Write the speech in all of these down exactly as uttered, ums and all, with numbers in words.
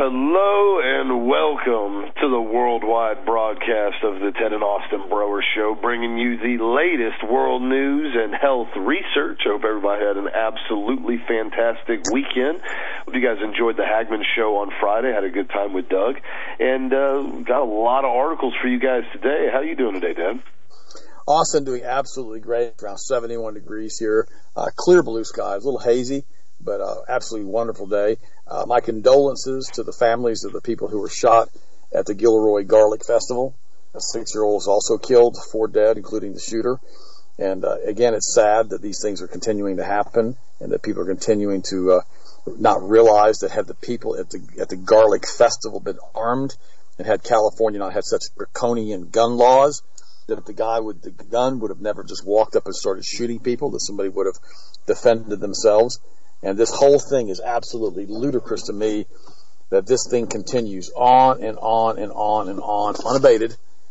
Hello and welcome to the worldwide broadcast of the Ted and Austin Broer Show, bringing you the latest world news and health research. I hope everybody had an absolutely fantastic weekend. Hope you guys enjoyed the Hagman Show on Friday. Had a good time with Doug, and uh, got a lot of articles for you guys today. How you doing today, Dad? Austin doing absolutely great. Around seventy-one degrees here. Uh, clear blue skies, a little hazy, but uh, absolutely wonderful day. Uh, my condolences to the families of the people who were shot at the Gilroy Garlic Festival. A six-year-old was also killed, four dead, including the shooter. And uh, again, it's sad that these things are continuing to happen and that people are continuing to uh, not realize that had the people at the at the Garlic Festival been armed and had California not had such draconian gun laws, that the guy with the gun would have never just walked up and started shooting people, that somebody would have defended themselves. And this whole thing is absolutely ludicrous to me, that this thing continues on and on and on and on, unabated,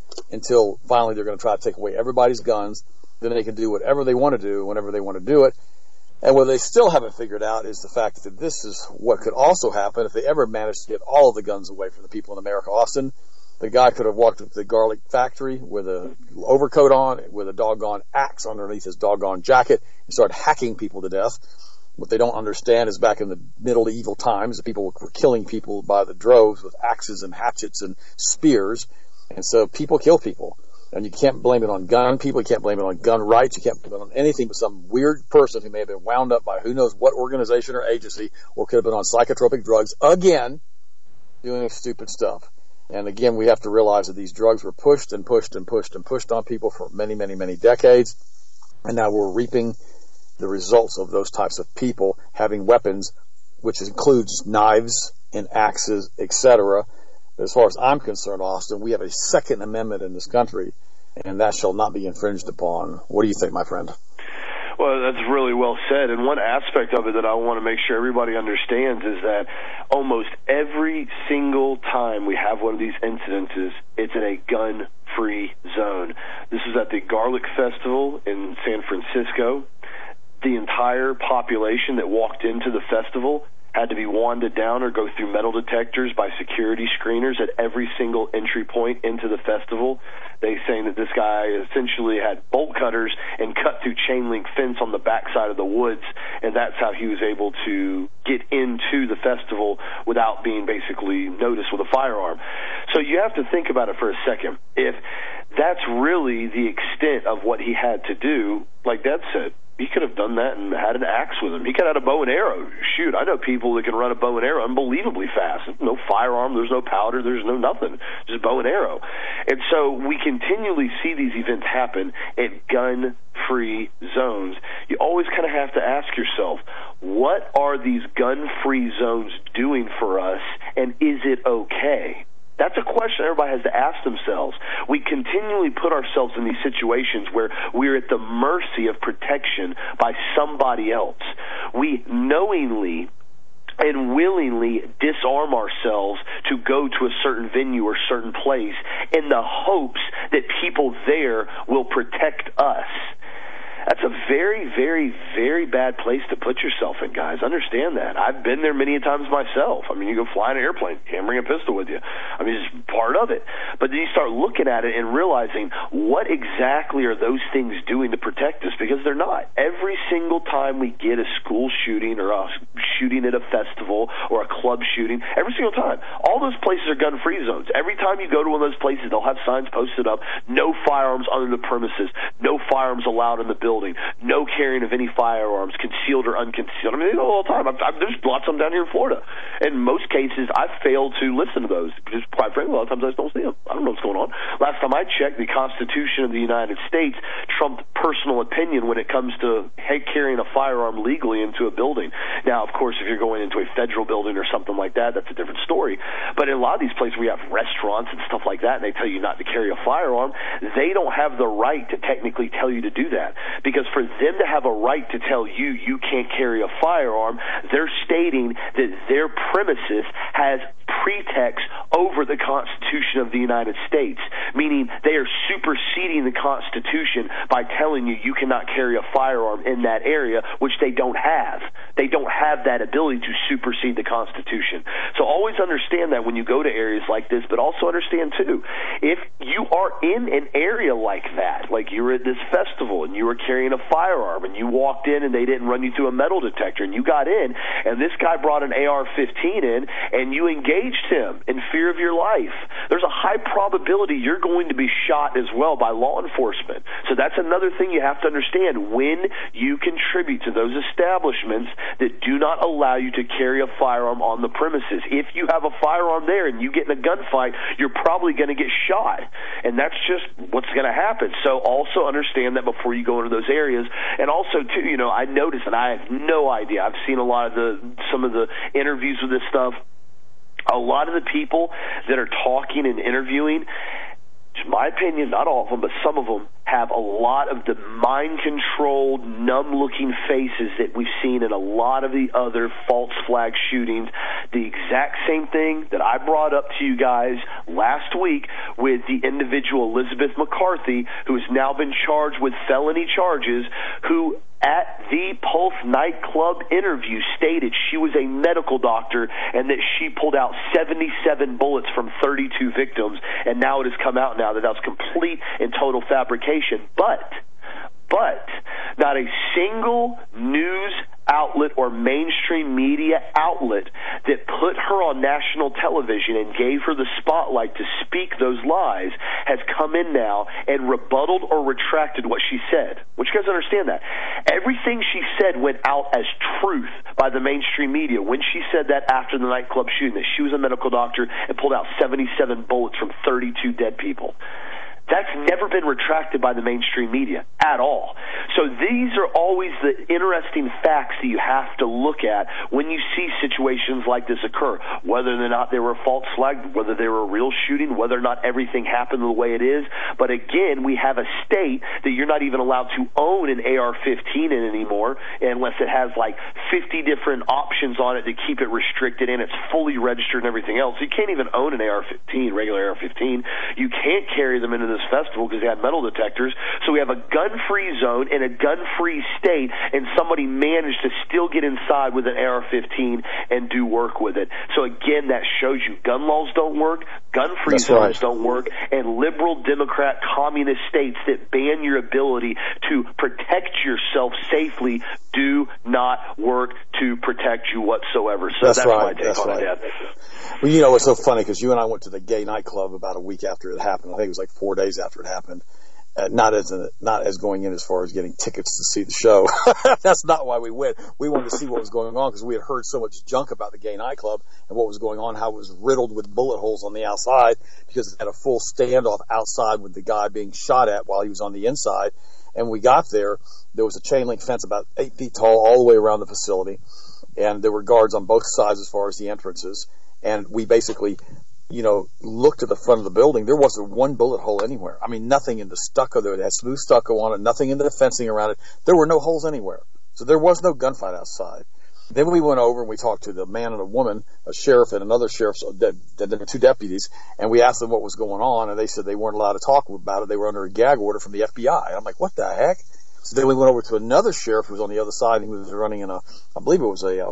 until finally they're going to try to take away everybody's guns. Then they can do whatever they want to do whenever they want to do it. And what they still haven't figured out is the fact that this is what could also happen if they ever manage to get all of the guns away from the people in America. Austin, the guy could have walked into the garlic factory with a overcoat on, with a doggone axe underneath his doggone jacket, and started hacking people to death. What they don't understand is back in the medieval times, the people were killing people by the droves with axes and hatchets and spears. And so people kill people. And you can't blame it on gun people. You can't blame it on gun rights. You can't blame it on anything but some weird person who may have been wound up by who knows what organization or agency, or could have been on psychotropic drugs, again, doing stupid stuff. And again, we have to realize that these drugs were pushed and pushed and pushed and pushed on people for many, many, many decades. And now we're reaping the results of those types of people having weapons, which includes knives and axes, et cetera. As far as I'm concerned, Austin, we have a Second Amendment in this country, and that shall not be infringed upon. What do you think, my friend? Well, that's really well said. And one aspect of it that I want to make sure everybody understands is that almost every single time we have one of these incidences, it's in a gun-free zone. This is at the Garlic Festival in San Francisco. The entire population that walked into the festival had to be wanded down or go through metal detectors by security screeners at every single entry point into the festival. They saying that this guy essentially had bolt cutters and cut through chain link fence on the backside of the woods, and that's how he was able to get into the festival without being basically noticed with a firearm. So you have to think about it for a second. If that's really the extent of what he had to do, like Dad said, he could have done that and had an axe with him. He could have had a bow and arrow. Shoot, I know people that can run a bow and arrow unbelievably fast. No firearm, there's no powder, there's no nothing, just bow and arrow. And so we continually see these events happen at gun-free zones. You always kind of have to ask yourself, what are these gun-free zones doing for us, and is it okay? That's a question everybody has to ask themselves. We continually put ourselves in these situations where we're at the mercy of protection by somebody else. We knowingly and willingly disarm ourselves to go to a certain venue or certain place in the hopes that people there will protect us. That's a very, very, very bad place to put yourself in, guys. Understand that. I've been there many times myself. I mean, you go fly in an airplane, you can't bring a pistol with you. I mean, it's part of it. But then you start looking at it and realizing, what exactly are those things doing to protect us? Because they're not. Every single time we get a school shooting or a shooting at a festival or a club shooting, every single time, all those places are gun-free zones. Every time you go to one of those places, they'll have signs posted up, no firearms under the premises, no firearms allowed in the building. No carrying of any firearms, concealed or unconcealed. I mean, they go all the time. I've, I've, there's lots of them down here in Florida. In most cases, I've failed to listen to those because, quite frankly, a lot of times I just don't see them. I don't know what's going on. Last time I checked, the Constitution of the United States trumped personal opinion when it comes to hey, carrying a firearm legally into a building. Now, of course, if you're going into a federal building or something like that, that's a different story. But in a lot of these places, we have restaurants and stuff like that, and they tell you not to carry a firearm. They don't have the right to technically tell you to do that. Because for them to have a right to tell you you can't carry a firearm, they're stating that their premises has pretext over the Constitution of the United States, meaning they are superseding the Constitution by telling you you cannot carry a firearm in that area, which they don't have. They don't have that ability to supersede the Constitution. So always understand that when you go to areas like this, but also understand, too, if you are in an area like that, like you were at this festival and you were carrying a firearm and you walked in and they didn't run you through a metal detector and you got in and this guy brought an A R fifteen in and you engaged him in fear of your life, there's a high probability you're going to be shot as well by law enforcement. So that's another thing you have to understand when you contribute to those establishments that do not allow you to carry a firearm on the premises. If you have a firearm there and you get in a gunfight, you're probably going to get shot. And that's just what's going to happen. So also understand that before you go into those areas. And also, too, you know, I noticed, and I have no idea, I've seen a lot of the, some of the interviews with this stuff, a lot of the people that are talking and interviewing, in my opinion, not all of them, but some of them have a lot of the mind-controlled, numb-looking faces that we've seen in a lot of the other false flag shootings. The exact same thing that I brought up to you guys last week with the individual Elizabeth McCarthy, who has now been charged with felony charges, who at the Pulse nightclub interview stated she was a medical doctor and that she pulled out seventy-seven bullets from thirty-two victims, and now it has come out now that that was complete and total fabrication. But, but, not a single news outlet or mainstream media outlet that put her on national television and gave her the spotlight to speak those lies has come in now and rebutted or retracted what she said. Which you guys understand that. Everything she said went out as truth by the mainstream media when she said that after the nightclub shooting, that she was a medical doctor and pulled out seventy-seven bullets from thirty-two dead people. That's never been retracted by the mainstream media at all. So these are always the interesting facts that you have to look at when you see situations like this occur, whether or not they were a false flag, whether they were a real shooting, whether or not everything happened the way it is. But again, we have a state that you're not even allowed to own an A R fifteen in anymore unless it has like fifty different options on it to keep it restricted and it's fully registered and everything else. You can't even own an A R fifteen, regular A R fifteen. You can't carry them into the festival because they had metal detectors. So we have a gun-free zone in a gun-free state, and somebody managed to still get inside with an A R fifteen and do work with it. So again, that shows you gun laws don't work, gun-free That's zones right. don't work, and liberal, Democrat, communist states that ban your ability to protect yourself safely do not work to protect you whatsoever. So that's, that's right. my take that's on right. it, Dad. Well, you know, it's so funny because you and I went to the gay nightclub about a week after it happened. I think it was like four days after it happened. Uh, not as a, not as going in as far as getting tickets to see the show. That's not why we went. We wanted to see what was going on because we had heard so much junk about the gay nightclub and what was going on, how it was riddled with bullet holes on the outside because it had a full standoff outside with the guy being shot at while he was on the inside. And we got there. There was a chain link fence about eight feet tall all the way around the facility, and there were guards on both sides as far as the entrances. And we basically, you know, looked at the front of the building. There wasn't one bullet hole anywhere. I mean, nothing in the stucco. There had smooth stucco on it, nothing in the fencing around it. There were no holes anywhere. So there was no gunfight outside. Then we went over and we talked to the man and a woman, a sheriff and another sheriff, two deputies, and we asked them what was going on, and they said they weren't allowed to talk about it. They were under a gag order from the F B I. I'm like, what the heck? So then we went over to another sheriff who was on the other side, and he was running in a, I believe it was a, a,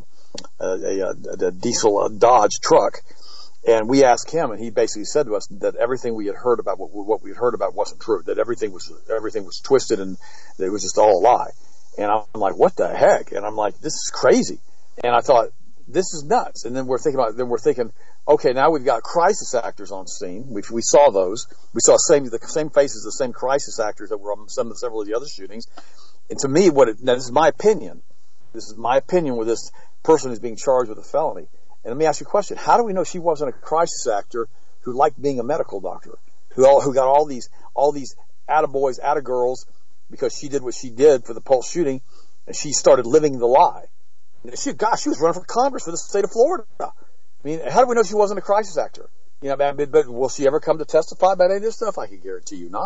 a, a, a diesel a Dodge truck. And we asked him, and he basically said to us that everything we had heard about, what, what we had heard about wasn't true, that everything was, everything was twisted and that it was just all a lie. And I'm like, what the heck? And I'm like, this is crazy. And I thought, this is nuts. And then we're thinking about, then we're thinking, okay, now we've got crisis actors on scene. We, we saw those. We saw same, the same faces, the same crisis actors that were on some of several of the other shootings. And to me, what it, now this is my opinion. This is my opinion with this person who's being charged with a felony. And let me ask you a question. How do we know she wasn't a crisis actor who liked being a medical doctor, who all, who got all these, all these attaboys, attagirls because she did what she did for the Pulse shooting, and she started living the lie? She, gosh, she was running for Congress for the state of Florida. I mean, how do we know she wasn't a crisis actor? You know, but, but will she ever come to testify about any of this stuff? I can guarantee you not.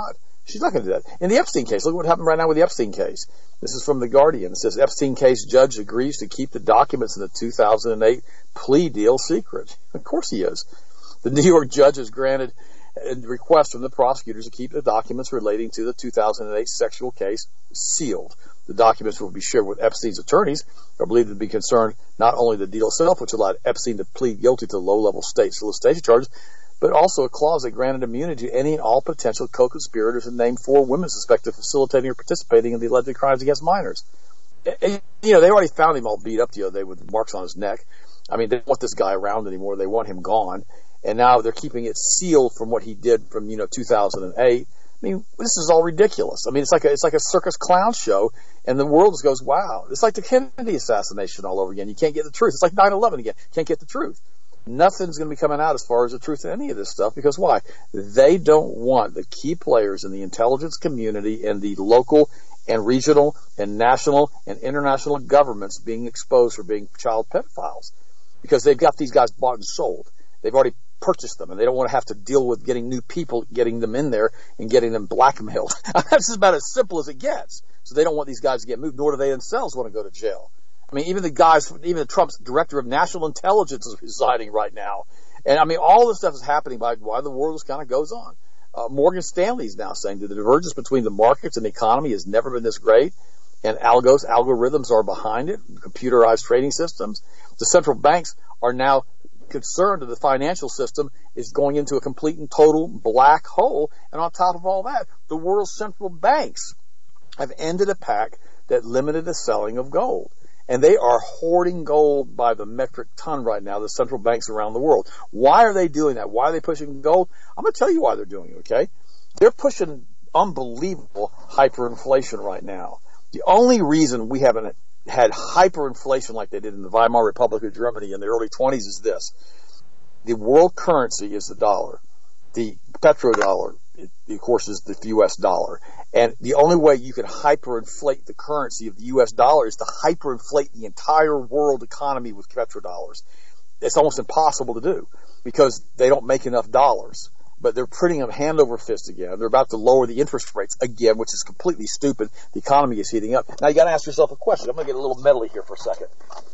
She's not going to do that. In the Epstein case, look what happened right now with the Epstein case. This is from The Guardian. It says, Epstein case judge agrees to keep the documents in the two thousand eight plea deal secret. Of course he is. The New York judge has granted a request from the prosecutors to keep the documents relating to the two thousand eight sexual case sealed. The documents will be shared with Epstein's attorneys, are believed to be concerned not only the deal itself, which allowed Epstein to plead guilty to low-level state solicitation charges, but also a clause that granted immunity to any and all potential co-conspirators and named four women suspected of facilitating or participating in the alleged crimes against minors. And, you know, they already found him all beat up the other day with marks on his neck. I mean, they don't want this guy around anymore. They want him gone. And now they're keeping it sealed from what he did from, you know, two thousand eight. I mean, this is all ridiculous. I mean, it's like a, it's like a circus clown show, and the world just goes, wow. It's like the Kennedy assassination all over again. You can't get the truth. It's like nine eleven again. Can't get the truth. Nothing's going to be coming out as far as the truth in any of this stuff, because why? They don't want the key players in the intelligence community and the local and regional and national and international governments being exposed for being child pedophiles, because they've got these guys bought and sold. They've already purchased them, and they don't want to have to deal with getting new people, getting them in there, and getting them blackmailed. That's about as simple as it gets. So they don't want these guys to get moved, nor do they themselves want to go to jail. I mean, even the guys, even Trump's director of national intelligence is resigning right now. And I mean, all this stuff is happening by why the world just kind of goes on. Uh, Morgan Stanley is now saying that the divergence between the markets and the economy has never been this great. And algos, algorithms are behind it, computerized trading systems. The central banks are now concerned that the financial system is going into a complete and total black hole. And on top of all that, the world's central banks have ended a pact that limited the selling of gold. And they are hoarding gold by the metric ton right now, the central banks around the world. Why are they doing that? Why are they pushing gold? I'm going to tell you why they're doing it, okay? They're pushing unbelievable hyperinflation right now. The only reason we haven't had hyperinflation like they did in the Weimar Republic of Germany in the early twenties is this. The world currency is the dollar. The petrodollar, of course, is the U S dollar. And the only way you can hyperinflate the currency of the U S dollar is to hyperinflate the entire world economy with petrodollars. It's almost impossible to do because they don't make enough dollars. But they're printing them hand over fist again. They're about to lower the interest rates again, which is completely stupid. The economy is heating up. Now you got to ask yourself a question. I'm going to get a little medley here for a second.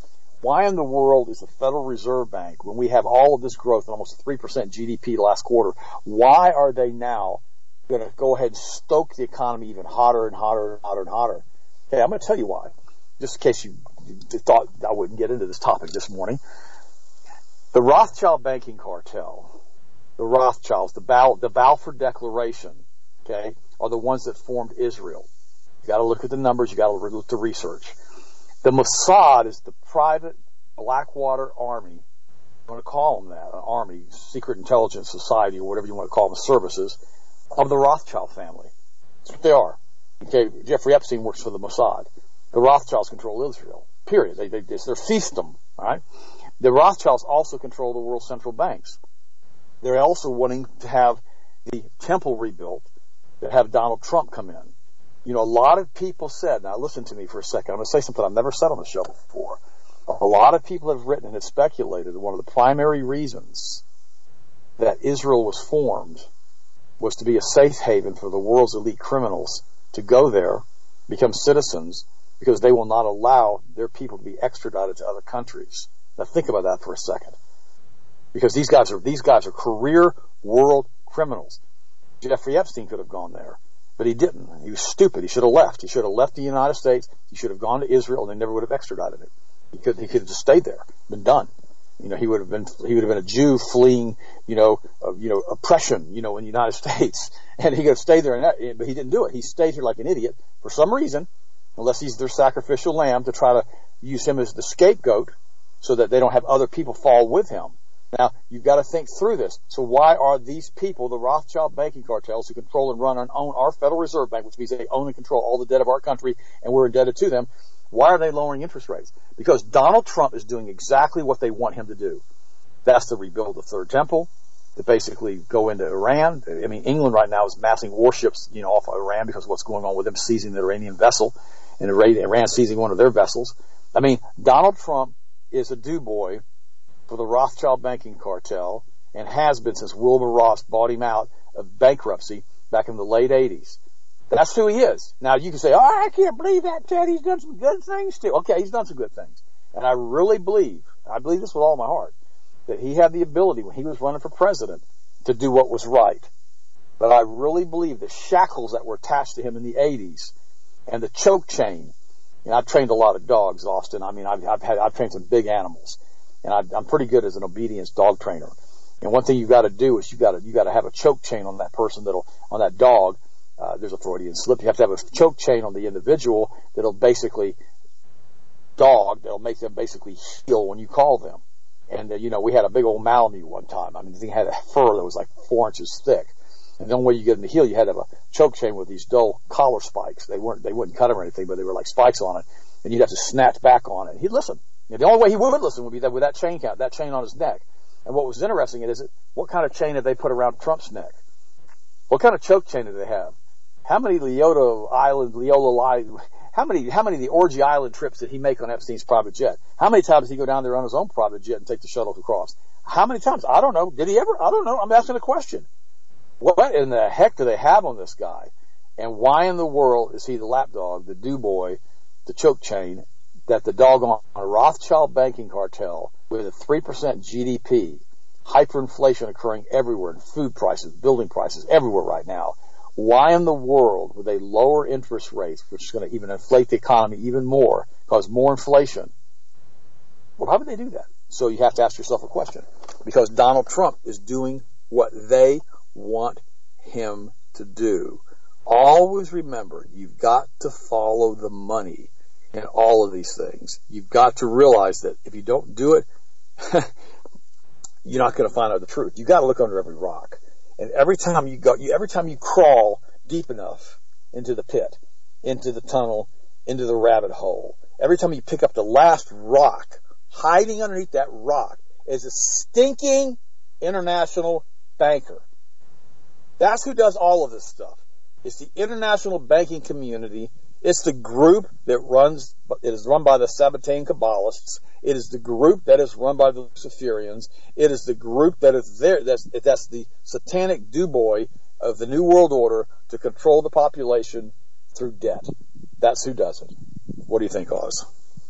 Why in the world is the Federal Reserve Bank, when we have all of this growth, almost three percent G D P last quarter, why are they now going to go ahead and stoke the economy even hotter and hotter and hotter and hotter? Okay, I'm going to tell you why, just in case you thought I wouldn't get into this topic this morning. The Rothschild banking cartel, the Rothschilds, the, Bal- the Balfour Declaration, okay, are the ones that formed Israel. You got to look at the numbers. You got to look at the research. The Mossad is the private Blackwater Army. I'm going to call them that, an army, secret intelligence society, or whatever you want to call them, services of the Rothschild family. That's what they are. Okay, Jeffrey Epstein works for the Mossad. The Rothschilds control Israel. Period. They, they, it's their fiefdom. All right. The Rothschilds also control the world's central banks. They're also wanting to have the temple rebuilt, to have Donald Trump come in. You know, a lot of people said, now listen to me for a second, I'm going to say something I've never said on the show before. A lot of people have written and have speculated that one of the primary reasons that Israel was formed was to be a safe haven for the world's elite criminals to go there, become citizens, because they will not allow their people to be extradited to other countries. Now think about that for a second. Because these guys are these guys are career world criminals. Jeffrey Epstein could have gone there, but he didn't. He was stupid. He should have left. He should have left the United States. He should have gone to Israel, and they never would have extradited him. He could he could have just stayed there, been done. You know, he would have been he would have been a Jew fleeing, you know, uh, you know, oppression, you know, in the United States, and he could have stayed there. And that, but he didn't do it. He stayed here like an idiot for some reason, unless he's their sacrificial lamb to try to use him as the scapegoat, so that they don't have other people fall with him. Now, you've got to think through this. So why are these people, the Rothschild banking cartels, who control and run and own our Federal Reserve Bank, which means they own and control all the debt of our country, and we're indebted to them, why are they lowering interest rates? Because Donald Trump is doing exactly what they want him to do. That's to rebuild the Third Temple, to basically go into Iran. I mean, England right now is massing warships, you know, off of Iran because of what's going on with them seizing the Iranian vessel, and Iran seizing one of their vessels. I mean, Donald Trump is a do-boy for the Rothschild banking cartel, and has been since Wilbur Ross bought him out of bankruptcy back in the late eighties. That's who he is. Now, you can say, oh, I can't believe that, Ted. He's done some good things, too. Okay, he's done some good things. And I really believe, I believe this with all my heart, that he had the ability when he was running for president to do what was right. But I really believe the shackles that were attached to him in the eighties and the choke chain. You know, I've trained a lot of dogs, Austin. I mean, I've, I've had, I've trained some big animals, and I, I'm pretty good as an obedience dog trainer. And one thing you got to do is you got to you got to have a choke chain on that person that'll on that dog. Uh, there's a Freudian slip. You have to have a choke chain on the individual that'll basically dog that'll make them basically heal when you call them. And uh, you know, we had a big old Malamute one time. I mean, the thing had a fur that was like four inches thick. And the only way you get them to heal, you had to have a choke chain with these dull collar spikes. They weren't, they wouldn't cut him or anything, but they were like spikes on it. And you'd have to snatch back on it. He'd listen. You know, the only way he would listen would be that with that chain count, that chain on his neck. And what was interesting is it, what kind of chain did they put around Trump's neck? What kind of choke chain did they have? How many Leota Island, Leola Island, how many, how many of the Orgy Island trips did he make on Epstein's private jet? How many times did he go down there on his own private jet and take the shuttle across? How many times? I don't know. Did he ever? I don't know. I'm asking a question. What in the heck do they have on this guy? And why in the world is he the lapdog, the do boy, the choke chain, that the dog on a Rothschild banking cartel with a three percent G D P, hyperinflation occurring everywhere, in food prices, building prices, everywhere right now? Why in the world would they lower interest rates, which is going to even inflate the economy even more, cause more inflation? Well, how would they do that? So you have to ask yourself a question. Because Donald Trump is doing what they want him to do. Always remember, you've got to follow the money in all of these things. You've got to realize that if you don't do it, you're not going to find out the truth. You've got to look under every rock. And every time you go, you, every time you crawl deep enough into the pit, into the tunnel, into the rabbit hole, every time you pick up the last rock, hiding underneath that rock is a stinking international banker. That's who does all of this stuff. It's the international banking community. It's the group that runs, it is run by the Sabbatean Kabbalists. It is the group that is run by the Luciferians. It is the group that is there, that's, that's the satanic do-boy of the New World Order to control the population through debt. That's who does it. What do you think, Oz?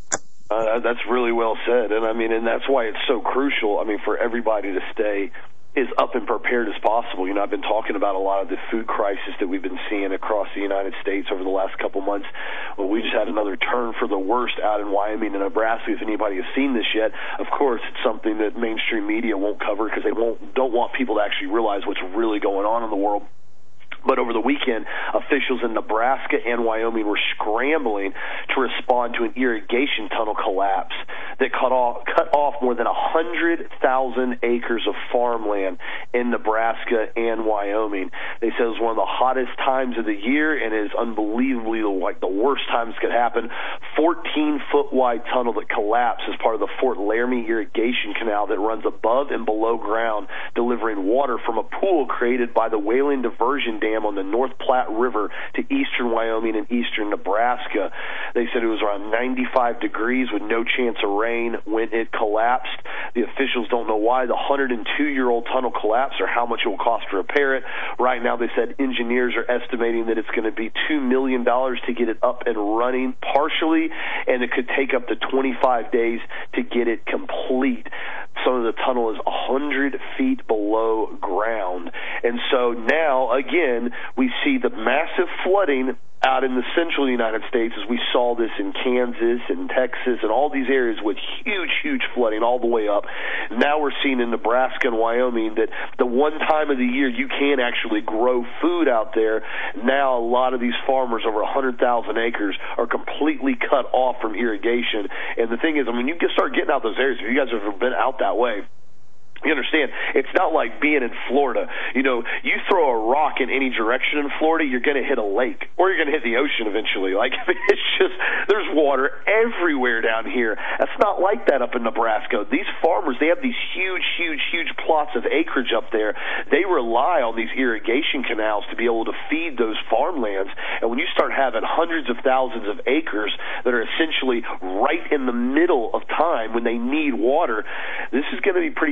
Uh, that's really well said. And I mean, and that's why it's so crucial, I mean, for everybody to stay as up and prepared as possible. You know, I've been talking about a lot of the food crisis that we've been seeing across the United States over the last couple months. Well, we just had another turn for the worst out in Wyoming and Nebraska. If anybody has seen this yet, of course, it's something that mainstream media won't cover because they won't don't want people to actually realize what's really going on in the world. But over the weekend, officials in Nebraska and Wyoming were scrambling to respond to an irrigation tunnel collapse that cut off, cut off more than one hundred thousand acres of farmland in Nebraska and Wyoming. They said it was one of the hottest times of the year and is unbelievably like the worst times could happen. fourteen-foot wide tunnel that collapsed as part of the Fort Laramie irrigation canal that runs above and below ground, delivering water from a pool created by the Whaling Diversion Dam on the North Platte River to eastern Wyoming and eastern Nebraska. They said it was around ninety-five degrees with no chance of rain when it collapsed. The officials don't know why the one hundred two-year-old tunnel collapsed or how much it will cost to repair it. Right now, they said engineers are estimating that it's going to be two million dollars to get it up and running partially, and it could take up to twenty-five days to get it complete. Some of the tunnel is one hundred feet below ground. And so now, again, we see the massive flooding out in the central United States, as we saw this in Kansas and Texas and all these areas with huge, huge flooding all the way up. Now we're seeing in Nebraska and Wyoming that the one time of the year you can actually grow food out there, now a lot of these farmers, over one hundred thousand acres, are completely cut off from irrigation. And the thing is, I mean, you can start getting out those areas. If you guys have ever been out that way, you understand, it's not like being in Florida. You know, you throw a rock in any direction in Florida, you're going to hit a lake, or you're going to hit the ocean eventually. Like, I mean, it's just, there's water everywhere down here. That's not like that up in Nebraska. These farmers, they have these huge, huge, huge plots of acreage up there. They rely on these irrigation canals to be able to feed those farmlands. And when you start having hundreds of thousands of acres that are essentially right in the middle of time when they need water, this is going to be pretty bad up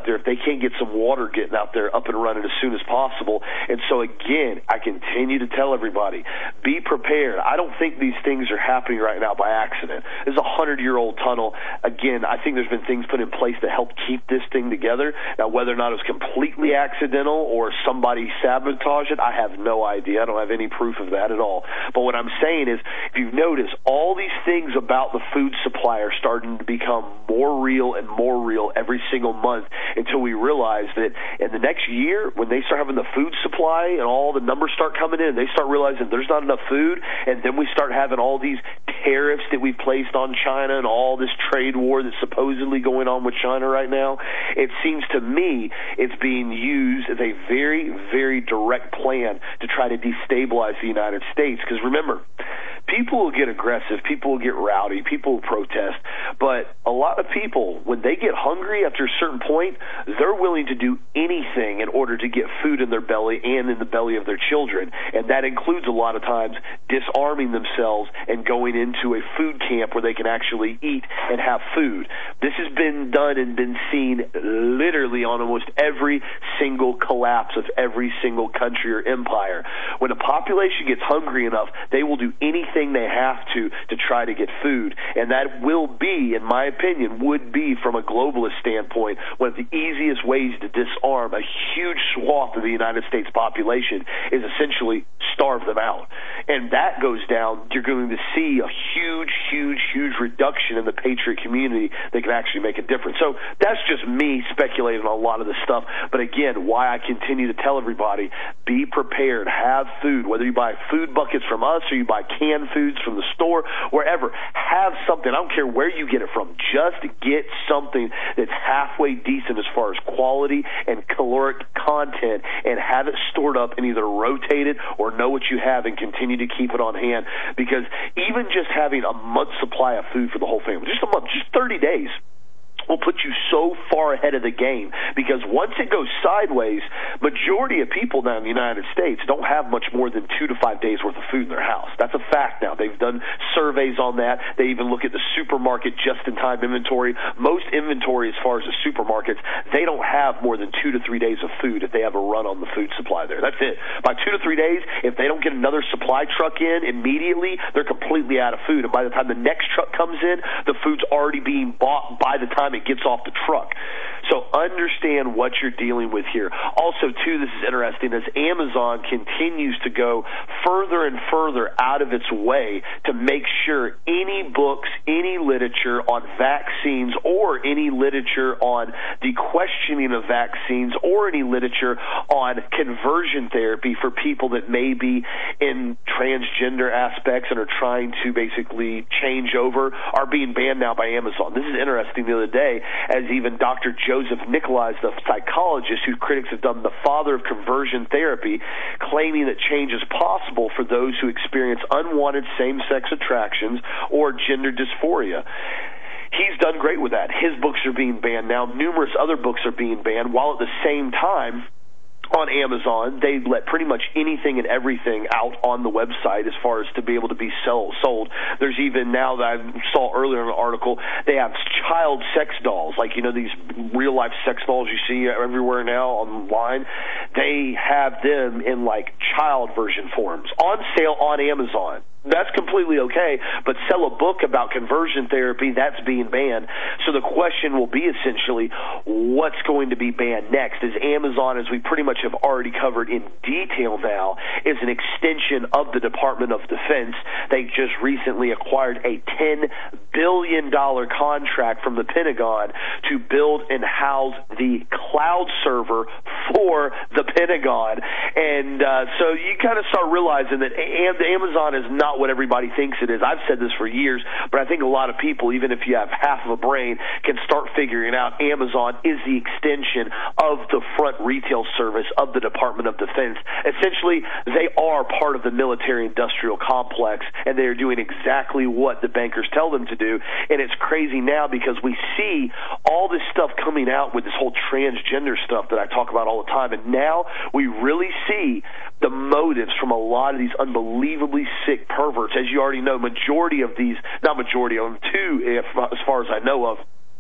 out there if they can't get some water getting out there up and running as soon as possible. And so, again, I continue to tell everybody, be prepared. I don't think these things are happening right now by accident. This is a hundred-year-old tunnel. Again, I think there's been things put in place to help keep this thing together. Now, whether or not it was completely accidental or somebody sabotaged it, I have no idea. I don't have any proof of that at all. But what I'm saying is, if you've noticed, all these things about the food supply are starting to become more real and more real every single month until we realize that in the next year, when they start having the food supply and all the numbers start coming in, they start realizing there's not enough food, and then we start having all these tariffs that we've placed on China and all this trade war that's supposedly going on with China right now. It seems to me it's being used as a very, very direct plan to try to destabilize the United States. Because remember, people will get aggressive, people will get rowdy, people will protest, but a lot of people, when they get hungry after a certain point, they're willing to do anything in order to get food in their belly and in the belly of their children, and that includes a lot of times disarming themselves and going into a food camp where they can actually eat and have food. This has been done and been seen literally on almost every single collapse of every single country or empire. When a population gets hungry enough, they will do anything they have to to try to get food, and that will be, in my opinion, would be from a globalist standpoint, one of the easiest ways to disarm a huge swath of the United States population is essentially starve them out. And that goes down, you're going to see a huge, huge, huge reduction in the patriot community that can actually make a difference. So that's just me speculating on a lot of this stuff. But again, why I continue to tell everybody, be prepared, have food, whether you buy food buckets from us or you buy canned foods from the store, wherever, have something. I don't care where you get it from. Just get something that's halfway decent as far as quality and caloric content, and have it stored up and either rotate it or know what you have and continue to keep it on hand. Because even just having a month's supply of food for the whole family, just a month, just thirty days, will put you so far ahead of the game, because once it goes sideways, majority of people now in the United States don't have much more than two to five days worth of food in their house. That's a fact now. They've done surveys on that. They even look at the supermarket just-in-time inventory. Most inventory as far as the supermarkets, they don't have more than two to three days of food if they have a run on the food supply there. That's it. By two to three days, if they don't get another supply truck in immediately, they're completely out of food. And by the time the next truck comes in, the food's already being bought by the time it gets off the truck. So understand what you're dealing with here. Also, too, this is interesting, as Amazon continues to go further and further out of its way to make sure any books, any literature on vaccines, or any literature on the questioning of vaccines, or any literature on conversion therapy for people that may be in transgender aspects and are trying to basically change over, are being banned now by Amazon. This is interesting. The other day, as even Doctor Joseph Nicolais, the psychologist who critics have done the father of conversion therapy, claiming that change is possible for those who experience unwanted same-sex attractions or gender dysphoria. He's done great with that. His books are being banned now. Numerous other books are being banned, while at the same time, on Amazon, they let pretty much anything and everything out on the website as far as to be able to be sell, sold. There's even now that I saw earlier in an article, they have child sex dolls, like, you know, these real-life sex dolls you see everywhere now online. They have them in, like, child version forms on sale on Amazon. That's completely okay, but sell a book about conversion therapy, that's being banned. So the question will be essentially, what's going to be banned next? Is Amazon, as we pretty much have already covered in detail now, is an extension of the Department of Defense. They just recently acquired a ten billion dollars contract from the Pentagon to build and house the cloud server for the Pentagon. And uh, so you kind of start realizing that Amazon is not what everybody thinks it is. I've said this for years, but I think a lot of people, even if you have half of a brain, can start figuring out Amazon is the extension of the front retail service of the Department of Defense. Essentially, they are part of the military-industrial complex, and they are doing exactly what the bankers tell them to do. And it's crazy now because we see all this stuff coming out with this whole transgender stuff that I talk about all the time, and now we really see the motives from a lot of these unbelievably sick perverts. As you already know, majority of these, not majority of them, two, if, as far as I know of,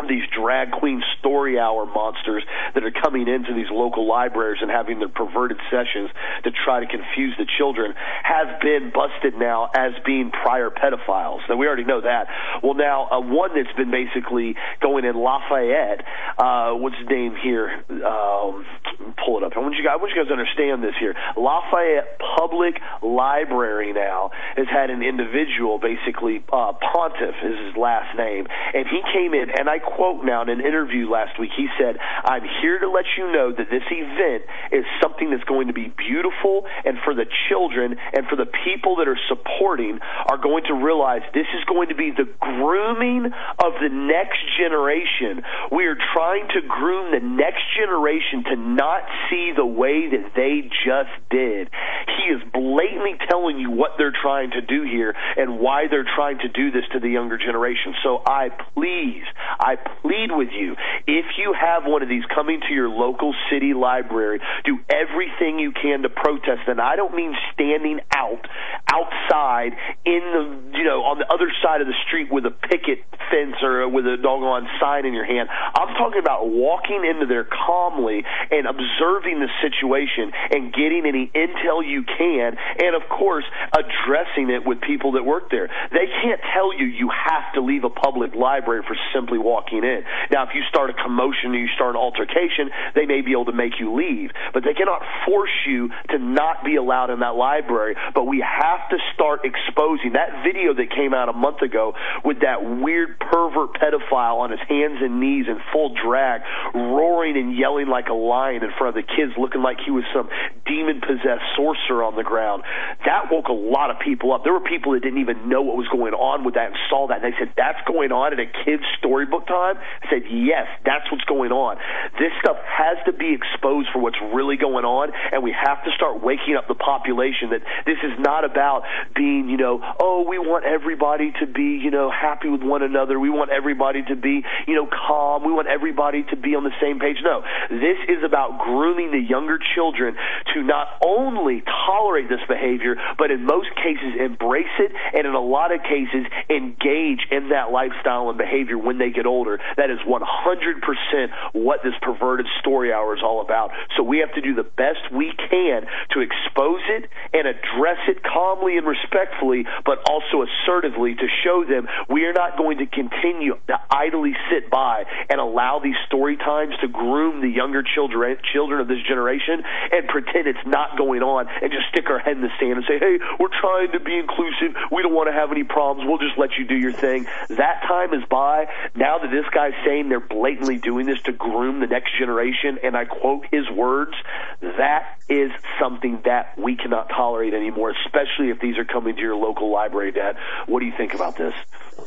these drag queen story hour monsters that are coming into these local libraries and having their perverted sessions to try to confuse the children have been busted now as being prior pedophiles. So we already know that. Well, now uh, one that's been basically going in Lafayette, uh, what's his name here? Um, pull it up. I want you guys, I want you guys to understand this here. Lafayette Public Library now has had an individual, basically uh, Pontiff is his last name, and he came in, and I quote now in an interview last week, he said, "I'm here to let you know that this event is something that's going to be beautiful, and for the children and for the people that are supporting are going to realize this is going to be the grooming of the next generation. We are trying to groom the next generation to not see the way that they just did." He is blatantly telling you what they're trying to do here and why they're trying to do this to the younger generation. So I please, I plead with you, if you have one of these coming to your local city library, do everything you can to protest. And I don't mean standing out, outside in the, you know, on the other side of the street with a picket fence or with a doggone sign in your hand. I'm talking about walking into there calmly and observing the situation and getting any intel you can, and of course addressing it with people that work there. They can't tell you you have to leave a public library for simply walking in. Now, if you start a commotion or you start an altercation, they may be able to make you leave, but they cannot force you to not be allowed in that library. But we have to start exposing that video that came out a month ago with that weird pervert pedophile on his hands and knees in full drag, roaring and yelling like a lion in front of the kids, looking like he was some demon-possessed sorcerer on the ground. That woke a lot of people up. There were people that didn't even know what was going on with that and saw that, and they said, "That's going on at a kid's storybook time?" I said, "Yes, that's what's going on." This stuff has to be exposed for what's really going on, and we have to start waking up the population that this is not about being, you know, oh, we want everybody to be, you know, happy with one another. We want everybody to be, you know, calm. We want everybody to be on the same page. No, this is about grooming the younger children to not only tolerate this behavior, but in most cases embrace it, and in a lot of cases engage in that lifestyle and behavior when they get older. That is one hundred percent what this perverted story hour is all about. So we have to do the best we can to expose it and address it calmly and respectfully, but also assertively to show them we are not going to continue to idly sit by and allow these story times to groom the younger children children of this generation and pretend it's not going on and just stick our head in the sand and say, hey, we're trying to be inclusive. We don't want to have any problems. We'll just let you do your thing. That time is by. Now that this guy's saying they're blatantly doing this to groom the next generation, and I quote his words, that is something that we cannot tolerate anymore, especially if these are coming to your local library, Dad. What do you think about this?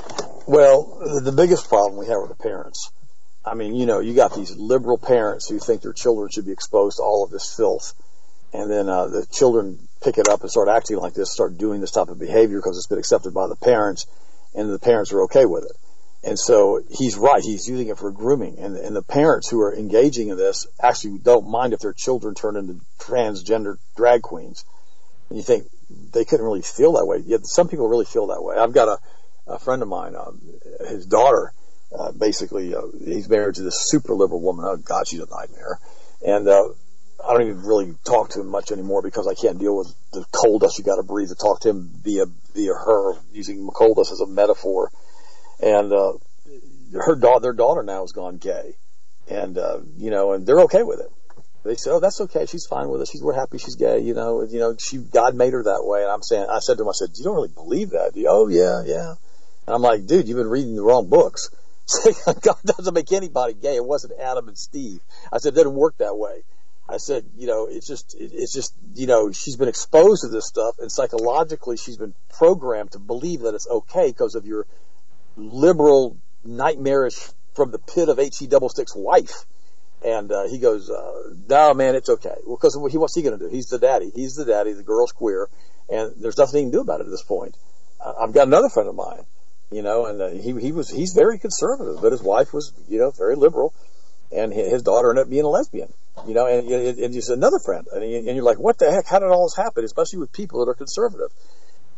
Well, the biggest problem we have are the parents. I mean, you know, you got these liberal parents who think their children should be exposed to all of this filth. And then uh, the children pick it up and start acting like this, start doing this type of behavior because it's been accepted by the parents, and the parents are okay with it. And so he's right. He's using it for grooming. And, and the parents who are engaging in this actually don't mind if their children turn into transgender drag queens. And you think they couldn't really feel that way. Yet some people really feel that way. I've got a, a friend of mine, um, his daughter, uh, basically, uh, he's married to this super liberal woman. Oh, God, she's a nightmare. And uh, I don't even really talk to him much anymore because I can't deal with the coal dust you got to breathe to talk to him via via her, using coal dust as a metaphor. And uh, her daughter, their daughter now has gone gay, and uh, you know, and they're okay with it. They say, "Oh, that's okay. She's fine with it. She's we're happy she's gay." You know, you know, she God made her that way. And I'm saying, I said to him, I said, "You don't really believe that, do you?" "Oh, yeah, yeah." And I'm like, "Dude, you've been reading the wrong books. God doesn't make anybody gay. It wasn't Adam and Steve." I said, "It doesn't work that way." I said, you know, it's just, it's just, you know, she's been exposed to this stuff, and psychologically she's been programmed to believe that it's okay because of your liberal, nightmarish, from the pit of H E double stick's wife. And uh, he goes, uh, no, man, it's okay. Well, because he, what's he going to do? He's the daddy. He's the daddy. The girl's queer, and there's nothing he can do about it at this point. Uh, I've got another friend of mine, you know, and uh, he he was he's very conservative, but his wife was, you know, very liberal, and his daughter ended up being a lesbian. You know, and, and just another friend, and you're like, what the heck? How did all this happen? Especially with people that are conservative.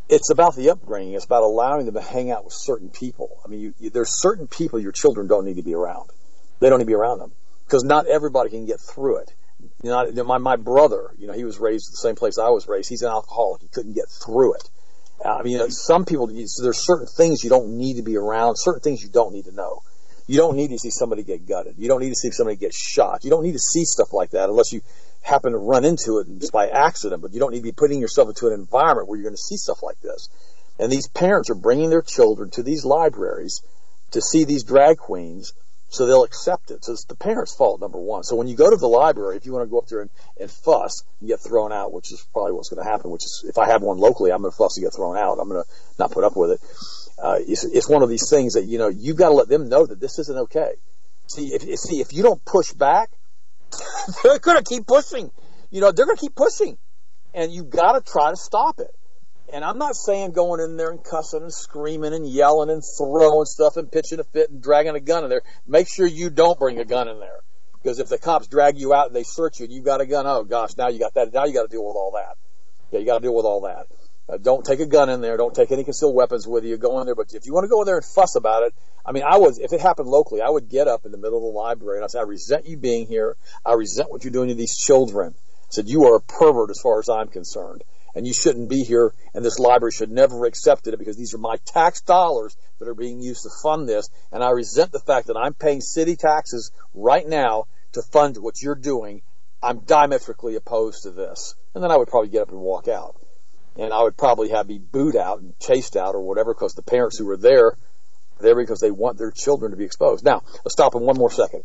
it's about the upbringing. It's about allowing them to hang out with certain people. I mean, you, you, there's certain people your children don't need to be around. They don't need to be around them because not everybody can get through it. You know, my my brother, you know, he was raised in the same place I was raised. He's an alcoholic. He couldn't get through it. Uh, I mean, you know, some people, so there's certain things you don't need to be around, certain things you don't need to know. You don't need to see somebody get gutted. You don't need to see somebody get shot. You don't need to see stuff like that unless you happen to run into it just by accident. But you don't need to be putting yourself into an environment where you're going to see stuff like this. And these parents are bringing their children to these libraries to see these drag queens so they'll accept it. So it's the parents' fault, number one. So when you go to the library, if you want to go up there and, and fuss and get thrown out, which is probably what's going to happen, which is if I have one locally, I'm going to fuss and get thrown out. I'm going to not put up with it. Uh, it's, it's one of these things that, you know, you've got to let them know that this isn't okay. See, if, see, if you don't push back, they're going to keep pushing. You know, they're going to keep pushing. And you've got to try to stop it. And I'm not saying going in there and cussing and screaming and yelling and throwing stuff and pitching a fit and dragging a gun in there. Make sure you don't bring a gun in there. Because if the cops drag you out and they search you and you've got a gun, oh gosh, now you got that. Now you got to deal with all that. Yeah, you got to deal with all that. Uh, don't take a gun in there. Don't take any concealed weapons with you. Go in there. But if you want to go in there and fuss about it, I mean, I was, if it happened locally, I would get up in the middle of the library and I said, I resent you being here. I resent what you're doing to these children. I said, you are a pervert as far as I'm concerned. And you shouldn't be here, and this library should never have accepted it because these are my tax dollars that are being used to fund this, and I resent the fact that I'm paying city taxes right now to fund what you're doing. I'm diametrically opposed to this. And then I would probably get up and walk out. And I would probably have be booed out and chased out or whatever because the parents who were there, there because they want their children to be exposed. Now, let's stop in one more second.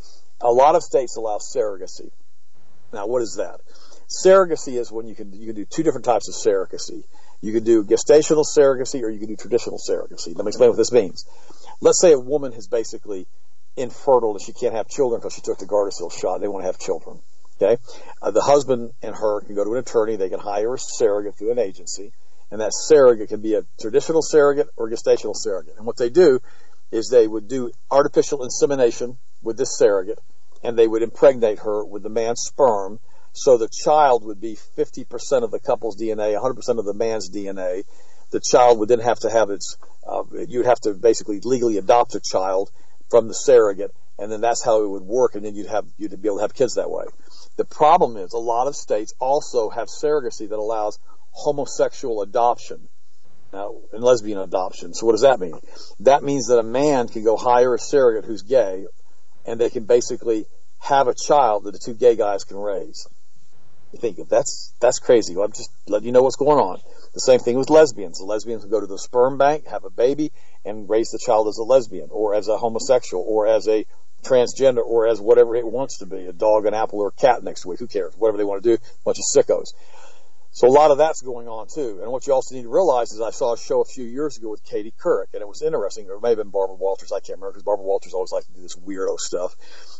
A lot of states allow surrogacy. Now, what is that? Surrogacy is when you can you can do two different types of surrogacy. You can do gestational surrogacy or you can do traditional surrogacy. Let me explain what this means. Let's say a woman is basically infertile and she can't have children because she took the Gardasil shot. They want to have children. Okay, uh, the husband and her can go to an attorney. They can hire a surrogate through an agency, and that surrogate can be a traditional surrogate or gestational surrogate. And what they do is they would do artificial insemination with this surrogate, and they would impregnate her with the man's sperm. So the child would be fifty percent of the couple's D N A, one hundred percent of the man's D N A. The child would then have to have its, uh, you'd have to basically legally adopt a child from the surrogate, and then that's how it would work, and then you'd have, you'd be able to have kids that way. The problem is a lot of states also have surrogacy that allows homosexual adoption now, and lesbian adoption. So what does that mean? That means that a man can go hire a surrogate who's gay, and they can basically have a child that the two gay guys can raise. You think, that's that's crazy. Well, I'm just letting you know what's going on. The same thing with lesbians. The lesbians will go to the sperm bank, have a baby, and raise the child as a lesbian, or as a homosexual, or as a transgender, or as whatever it wants to be, a dog, an apple, or a cat next week. Who cares? Whatever they want to do, a bunch of sickos. So a lot of that's going on too. And what you also need to realize is I saw a show a few years ago with Katie Couric, and it was interesting. Or it may have been Barbara Walters. I can't remember because Barbara Walters always likes to do this weirdo stuff.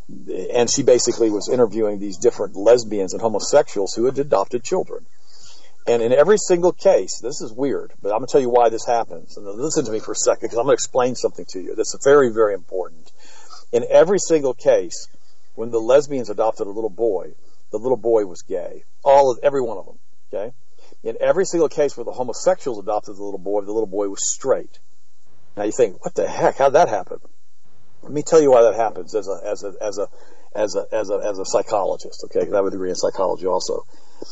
And she basically was interviewing these different lesbians and homosexuals who had adopted children. And in every single case, this is weird, but I'm going to tell you why this happens. And listen to me for a second because I'm going to explain something to you that's very, very important. In every single case, when the lesbians adopted a little boy, the little boy was gay. All of, every one of them. Okay? In every single case where the homosexuals adopted the little boy, the little boy was straight. Now you think, what the heck? How'd that happen? Let me tell you why that happens as a as a as a as a as a as a psychologist. Okay, because I have a degree in psychology also.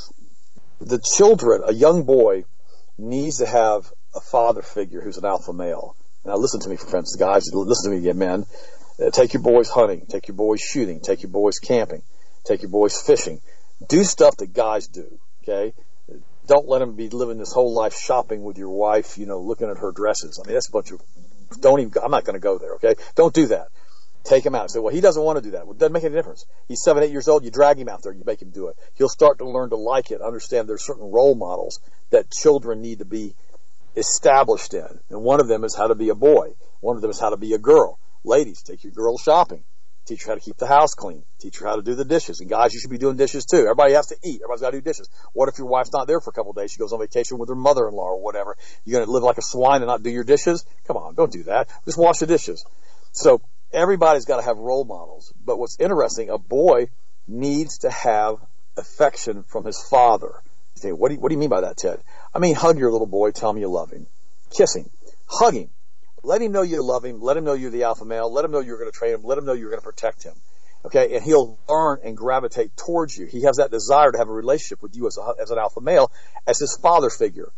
The children, a young boy, needs to have a father figure who's an alpha male. Now listen to me, friends, guys. Listen to me, men. Uh, take your boys hunting. Take your boys shooting. Take your boys camping. Take your boys fishing. Do stuff that guys do. Okay. Don't let them be living this whole life shopping with your wife, you know, looking at her dresses. I mean, that's a bunch of, don't even, I'm not going to go there, okay? Don't do that. Take him out. Say, well, he doesn't want to do that. Well, it doesn't make any difference. He's seven, eight years old. You drag him out there. You make him do it. He'll start to learn to like it, understand there's certain role models that children need to be established in. And one of them is how to be a boy. One of them is how to be a girl. Ladies, take your girl shopping. Teach her how to keep the house clean. Teach her how to do the dishes. And guys, you should be doing dishes too. Everybody has to eat. Everybody's got to do dishes. What if your wife's not there for a couple of days? She goes on vacation with her mother-in-law or whatever. You're going to live like a swine and not do your dishes? Come on, don't do that. Just wash the dishes. So everybody's got to have role models. But what's interesting, a boy needs to have affection from his father. You think, what do you, what do you mean by that, Ted? I mean, hug your little boy, tell him you love him. Kiss him. Hug him. Let him know you love him. Let him know you're the alpha male. Let him know you're going to train him. Let him know you're going to protect him. Okay? And he'll learn and gravitate towards you. He has that desire to have a relationship with you as, a, as an alpha male, as his father figure.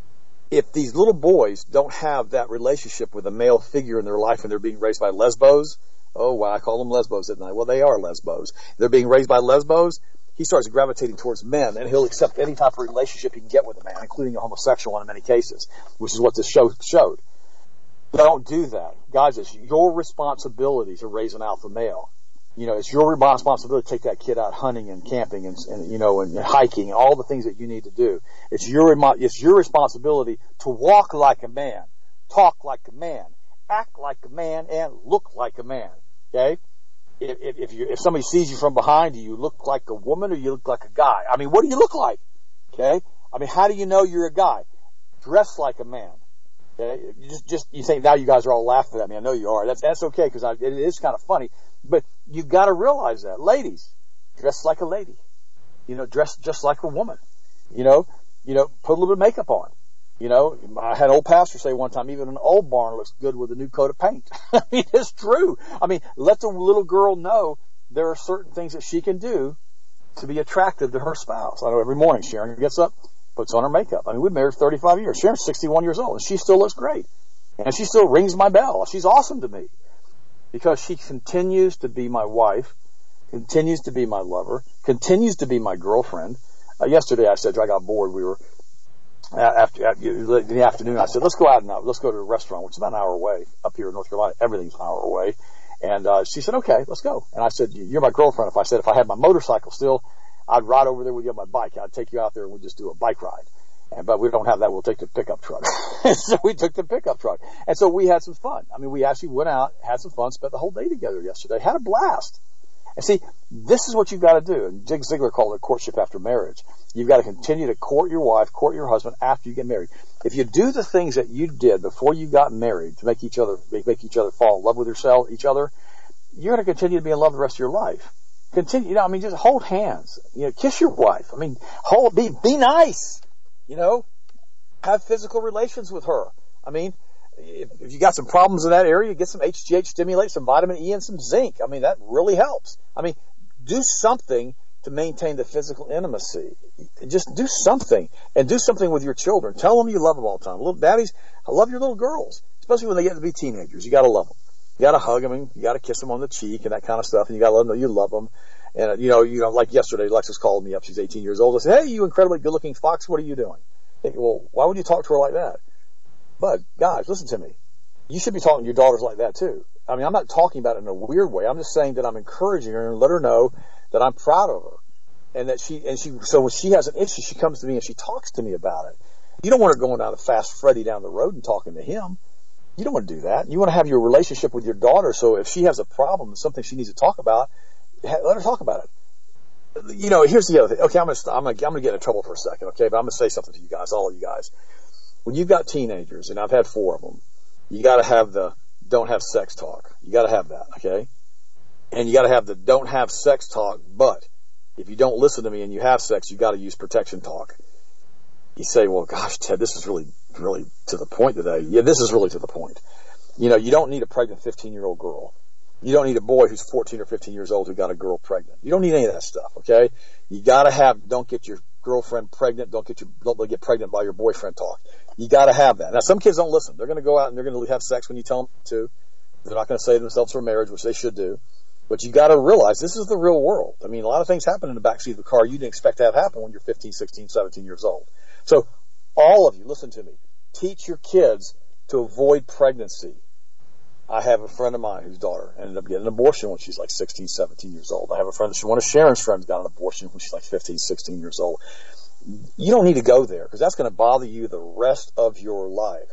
If these little boys don't have that relationship with a male figure in their life and they're being raised by lesbos, oh, wow, I call them lesbos at night. Well, they are lesbos. They're being raised by lesbos. He starts gravitating towards men, and he'll accept any type of relationship he can get with a man, including a homosexual one in many cases, which is what this show showed. Don't do that. Guys, it's your responsibility to raise an alpha male. You know, it's your responsibility to take that kid out hunting and camping and, and you know, and, and hiking and all the things that you need to do. It's your, it's your responsibility to walk like a man, talk like a man, act like a man, and look like a man. Okay? If, if, if you, if somebody sees you from behind, do you look like a woman or you look like a guy? I mean, what do you look like? Okay? I mean, how do you know you're a guy? Dress like a man. Okay? You just, just, you think now you guys are all laughing at me. I know you are. That's, that's okay because it is kind of funny. But you got to realize that. Ladies, dress like a lady. You know, dress just like a woman. You know, you know, put a little bit of makeup on. You know, I had an old pastor say one time, even an old barn looks good with a new coat of paint. I mean, it's true. I mean, let the little girl know there are certain things that she can do to be attractive to her spouse. I know every morning Sharon gets up, puts on her makeup. I mean, we've been married thirty-five years. Sharon's sixty-one years old, and she still looks great. And she still rings my bell. She's awesome to me because she continues to be my wife, continues to be my lover, continues to be my girlfriend. Uh, yesterday I said I got bored. We were After, after in the afternoon, I said, let's go out and uh, let's go to a restaurant, which is about an hour away up here in North Carolina. Everything's an hour away. And, uh, she said, okay, let's go. And I said, you're my girlfriend. If I said, if I had my motorcycle still, I'd ride over there with you on my bike. I'd take you out there and we'd just do a bike ride. And, but we don't have that. We'll take the pickup truck. So we took the pickup truck. And so we had some fun. I mean, we actually went out, had some fun, spent the whole day together yesterday, had a blast. And see, this is what you've got to do. And Zig Ziglar called it courtship after marriage. You've got to continue to court your wife, court your husband after you get married. If you do the things that you did before you got married to make each other, make each other fall in love with yourself, each other, you're going to continue to be in love the rest of your life. Continue, you know, I mean, just hold hands. You know, kiss your wife. I mean, hold, be, be nice. You know, have physical relations with her. I mean, if, if you got some problems in that area, get some H G H stimulate, some vitamin E, and some zinc. I mean, that really helps. I mean, do something to maintain the physical intimacy. Just do something. And do something with your children. Tell them you love them all the time. Little daddies, I love your little girls. Especially when they get to be teenagers. You gotta love them. You gotta hug them and you gotta kiss them on the cheek and that kind of stuff. And you gotta let them know you love them. And, you know, you know, like yesterday, Alexis called me up. She's eighteen years old. I said, hey, you incredibly good-looking fox, what are you doing? Hey, well, why would you talk to her like that? But, guys, listen to me. You should be talking to your daughters like that, too. I mean, I'm not talking about it in a weird way. I'm just saying that I'm encouraging her and let her know that I'm proud of her. And that she, and she, so when she has an issue, she comes to me and she talks to me about it. You don't want her going down to Fast Freddy down the road and talking to him. You don't want to do that. You want to have your relationship with your daughter, so if she has a problem, something she needs to talk about, let her talk about it. You know, here's the other thing. Okay, I'm gonna, I'm gonna, I'm gonna get in trouble for a second, okay? But I'm gonna say something to you guys, all of you guys. When you've got teenagers, and I've had four of them, you gotta have the don't have sex talk. You gotta have that, okay? And you gotta have the don't have sex talk, but if you don't listen to me and you have sex, you gotta use protection talk. You say, well, gosh, Ted, this is really, really to the point today. Yeah, this is really to the point. You know, you don't need a pregnant fifteen-year-old girl. You don't need a boy who's fourteen or fifteen years old who got a girl pregnant. You don't need any of that stuff, okay? You gotta have, don't get your girlfriend pregnant, don't get your, don't get pregnant by your boyfriend talk. You gotta have that. Now, some kids don't listen. They're gonna go out and they're gonna have sex when you tell them to. They're not gonna save themselves for marriage, which they should do. But you gotta realize this is the real world. I mean, a lot of things happen in the backseat of the car you didn't expect to have happen when you're fifteen, sixteen, seventeen years old. So, all of you, listen to me. Teach your kids to avoid pregnancy. I have a friend of mine whose daughter ended up getting an abortion when she's like sixteen, seventeen years old. I have a friend, one of Sharon's friends got an abortion when she's like fifteen, sixteen years old. You don't need to go there because that's going to bother you the rest of your life.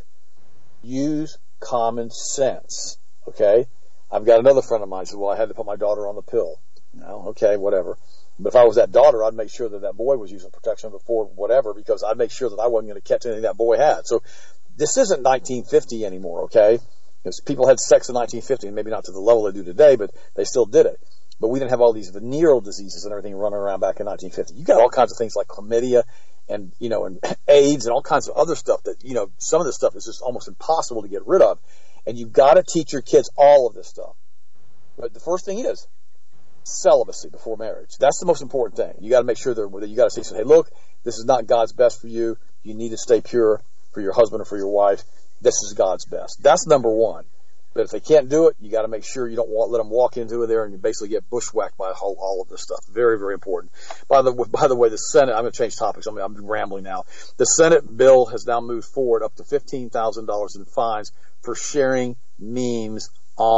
Use common sense, okay? I've got another friend of mine who said, well, I had to put my daughter on the pill. No, okay, whatever. But if I was that daughter, I'd make sure that that boy was using protection before whatever because I'd make sure that I wasn't going to catch anything that boy had. So this isn't nineteen fifty anymore, okay? Because people had sex in nineteen fifty, and maybe not to the level they do today, but they still did it. But we didn't have all these venereal diseases and everything running around back in nineteen fifty. You got all kinds of things like chlamydia and, you know, and AIDS and all kinds of other stuff that, you know, some of this stuff is just almost impossible to get rid of. And you've got to teach your kids all of this stuff. But the first thing is celibacy before marriage. That's the most important thing. You got to make sure that you got to say, hey, look, this is not God's best for you. You need to stay pure for your husband or for your wife. This is God's best. That's number one. But if they can't do it, you got to make sure you don't want, let them walk into it there and you basically get bushwhacked by whole, all of this stuff. Very, very important. By the by the way, the Senate, I'm going to change topics. I'm, I'm rambling now. The Senate bill has now moved forward up to fifteen thousand dollars in fines for sharing memes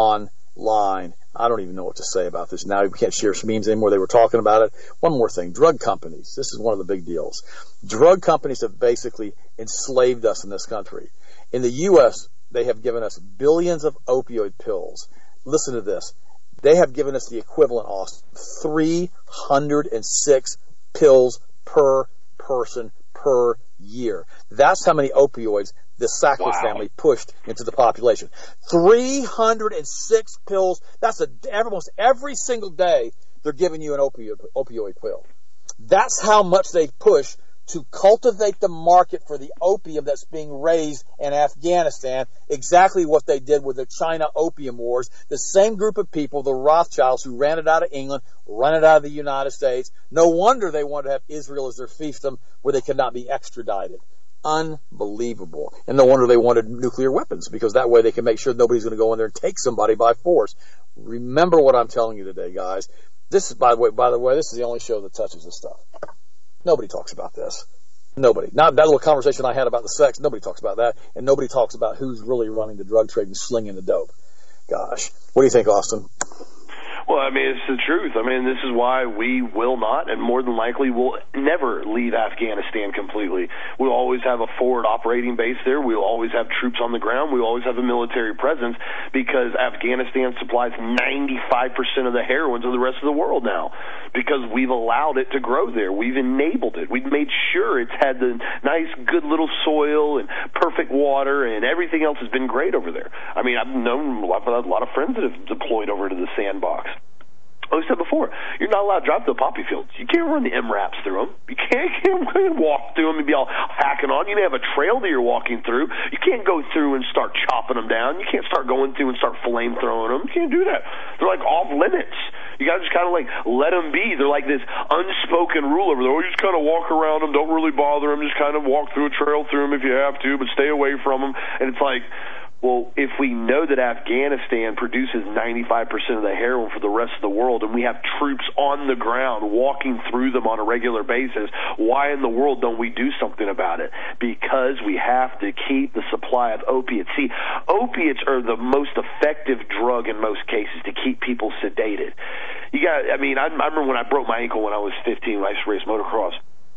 online. I don't even know what to say about this now. You can't share memes anymore. They were talking about it. One more thing. Drug companies. This is one of the big deals. Drug companies have basically enslaved us in this country. In the U S, they have given us billions of opioid pills. Listen to this. They have given us the equivalent of three hundred six pills per person per year. That's how many opioids the Sackler wow. family pushed into the population. three hundred six pills. That's a, almost every single day they're giving you an opioid, opioid pill. That's how much they push to cultivate the market for the opium that's being raised in Afghanistan, exactly what they did with the China opium wars. The same group of people, the Rothschilds, who ran it out of England, ran it out of the United States. No wonder they wanted to have Israel as their fiefdom where they could not be extradited. Unbelievable. And no wonder they wanted nuclear weapons, because that way they can make sure nobody's going to go in there and take somebody by force. Remember what I'm telling you today, guys. This is, by the way, by the way, this is the only show that touches this stuff. Nobody talks about this. Nobody. Not that little conversation I had about the sex. Nobody talks about that. And nobody talks about who's really running the drug trade and slinging the dope. Gosh. What do you think, Austin? Well, I mean, it's the truth. I mean, this is why we will not, and more than likely will never leave Afghanistan completely. We'll always have a forward operating base there. We'll always have troops on the ground. We'll always have a military presence, because Afghanistan supplies ninety-five percent of the heroin to the rest of the world now, because we've allowed it to grow there. We've enabled it. We've made sure it's had the nice, good little soil and perfect water, and everything else has been great over there. I mean, I've known I've had a lot of friends that have deployed over to the sandbox. Like I said before, you're not allowed to drive to the poppy fields. You can't run the M RAPs through them. You can't, you can't walk through them and be all hacking on. You may have a trail that you're walking through. You can't go through and start chopping them down. You can't start going through and start flame throwing them. You can't do that. They're like off limits. You got to just kind of like let them be. They're like this unspoken rule over there. Oh, you just kind of walk around them. Don't really bother them. Just kind of walk through a trail through them if you have to, but stay away from them. And it's like, well, if we know that Afghanistan produces ninety-five percent of the heroin for the rest of the world, and we have troops on the ground walking through them on a regular basis, why in the world don't we do something about it? Because we have to keep the supply of opiates. See, opiates are the most effective drug in most cases to keep people sedated. You got, I mean, I, I remember when I broke my ankle when I was fifteen, when I used to race motocross.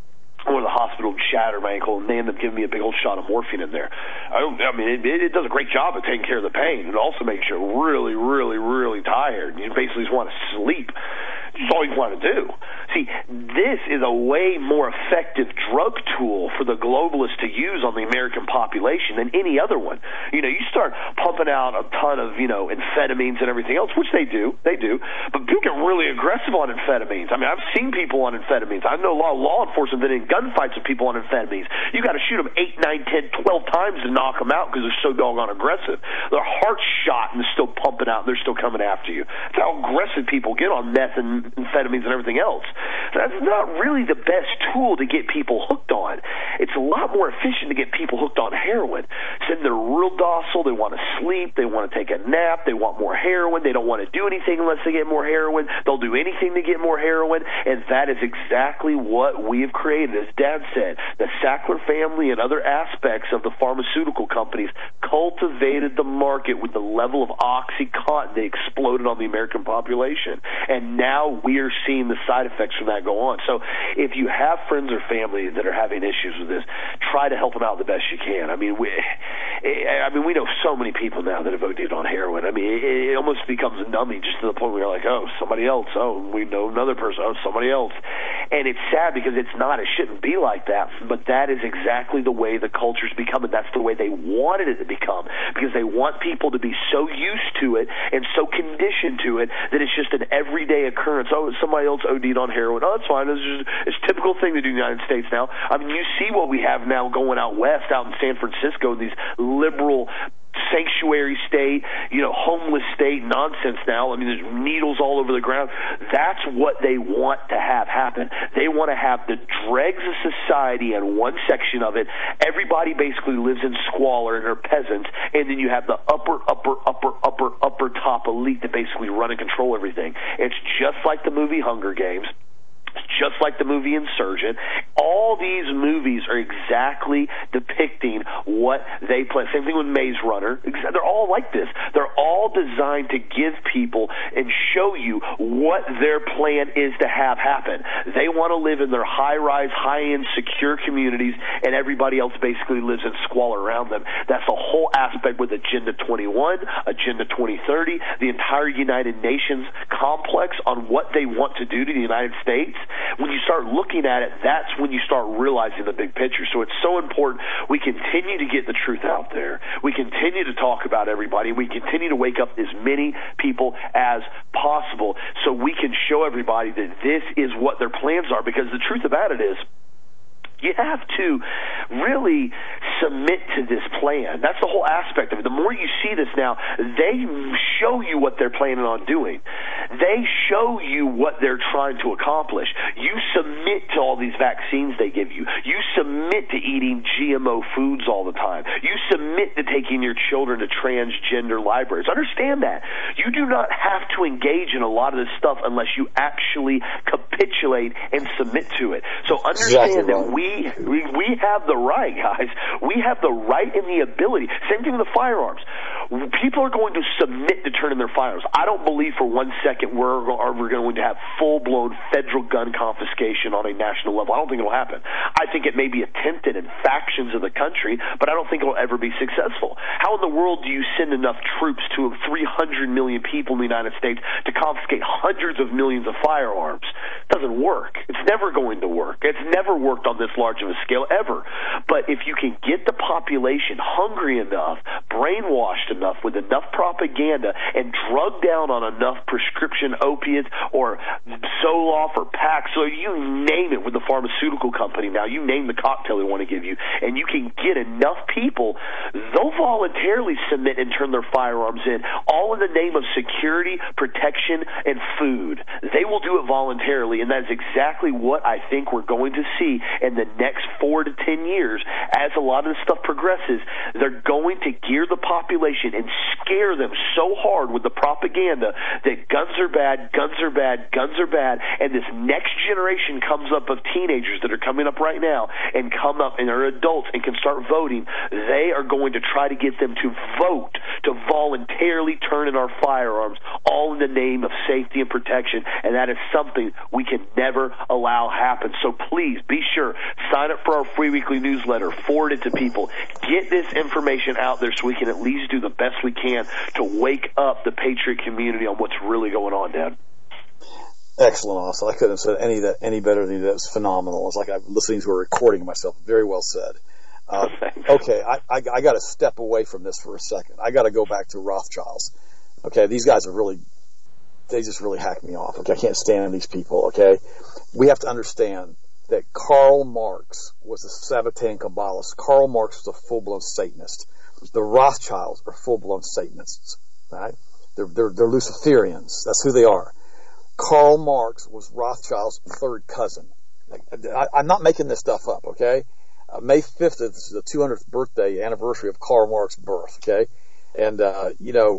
I went to the hospital and shattered my ankle, and they ended up giving me a big old shot of morphine in there. I, don't, I mean, it, it does a great job of taking care of the pain. It also makes you really, really, really tired. You basically just want to sleep. That's all you want to do. See, this is a way more effective drug tool for the globalists to use on the American population than any other one. You know, you start pumping out a ton of, you know, amphetamines and everything else, which they do, they do, but people get really aggressive on amphetamines. I mean, I've seen people on amphetamines. I know a lot of law enforcement that in gunfights with people on amphetamines. You got to shoot them eight, nine, ten, twelve times to knock them out because they're so doggone aggressive. Their heart's shot and they're still pumping out, and they're still coming after you. That's how aggressive people get on meth and amphetamines and everything else. That's not really the best tool to get people hooked on. It's a lot more efficient to get people hooked on heroin. So they're real docile. They want to sleep. They want to take a nap. They want more heroin. They don't want to do anything unless they get more heroin. They'll do anything to get more heroin, and that is exactly what we have created. As Dad said, the Sackler family and other aspects of the pharmaceutical companies cultivated the market with the level of OxyContin that exploded on the American population. And now we are seeing the side effects from that go on. So if you have friends or family that are having issues with this, try to help them out the best you can. I mean, we, I mean, we know so many people now that have O D'd on heroin. I mean, it, it almost becomes numbing just to the point where you're like, oh, somebody else. Oh, we know another person. Oh, somebody else. And it's sad because it's not. It shouldn't be like that. But that is exactly the way the culture's become, and that's the way they wanted it to become, because they want people to be so used to it and so conditioned to it that it's just an everyday occurrence. Oh, somebody else O D'd on heroin. Oh, that's fine. It's just it's a typical thing to do in the United States now. I mean, you see what we have now going out west, out in San Francisco, these liberal sanctuary state, you know, homeless state nonsense now. I mean, there's needles all over the ground. That's what they want to have happen. They want to have the dregs of society in one section of it. Everybody basically lives in squalor and are peasants, and then you have the upper, upper, upper, upper, upper top elite that basically run and control everything. It's just like the movie Hunger Games. Just like the movie Insurgent. All these movies are exactly depicting what they plan. Same thing with Maze Runner. They're all like this. They're all designed to give people and show you what their plan is to have happen. They want to live in their high-rise, high-end, secure communities, and everybody else basically lives in squalor around them. That's the whole aspect with Agenda twenty-one, Agenda twenty thirty, the entire United Nations complex on what they want to do to the United States. When you start looking at it, that's when you start realizing the big picture. So it's so important we continue to get the truth out there. We continue to talk about everybody. We continue to wake up as many people as possible so we can show everybody that this is what their plans are, because the truth about it is, you have to really submit to this plan. That's the whole aspect of it. The more you see this now, they show you what they're planning on doing. They show you what they're trying to accomplish. You submit to all these vaccines they give you. You submit to eating G M O foods all the time. You submit to taking your children to transgender libraries. Understand that. You do not have to engage in a lot of this stuff unless you actually capitulate and submit to it. So understand exactly that we We, we have the right, guys. We have the right and the ability. Same thing with the firearms. People are going to submit to turning their firearms. I don't believe for one second we're, we're going to have full-blown federal gun confiscation on a national level. I don't think it'll happen. I think it may be attempted in factions of the country, but I don't think it'll ever be successful. How in the world do you send enough troops to three hundred million people in the United States to confiscate hundreds of millions of firearms? It doesn't work. It's never going to work. It's never worked on this large of a scale ever. But if you can get the population hungry enough, brainwashed enough with enough propaganda, and drugged down on enough prescription opiates or Zoloft or Paxil, you name it with the pharmaceutical company now, you name the cocktail they want to give you, and you can get enough people, they'll voluntarily submit and turn their firearms in, all in the name of security, protection, and food. They will do it voluntarily, and that is exactly what I think we're going to see in the next four to ten years. As a lot of this stuff progresses, they're going to gear the population and scare them so hard with the propaganda that guns are bad, guns are bad, guns are bad, and this next generation comes up of teenagers that are coming up right now and come up and are adults and can start voting. They are going to try to get them to vote, to voluntarily turn in our firearms, all in the name of safety and protection, and that is something we can never allow happen. So please be sure, sign up for our free weekly newsletter, forward it to people, get this information out there so we can at least do the best we can to wake up the Patriot community on what's really going on, Dad. Excellent, Austin. I couldn't have said any that any better than that. It's phenomenal. It's like I'm listening to a recording of myself. Very well said. Uh, okay, I, I, I got to step away from this for a second. I got to go back to Rothschilds. Okay, these guys are really, they just really hack me off. Okay, I can't stand these people. Okay, we have to understand that Karl Marx was a Sabbatean Kabbalist. Karl Marx was a full-blown Satanist. The Rothschilds are full-blown Satanists. Right? They're, they're, they're Luciferians. That's who they are. Karl Marx was Rothschild's third cousin. I, I'm not making this stuff up, okay? Uh, May fifth is the two hundredth birthday anniversary of Karl Marx's birth, okay? And, uh, you know,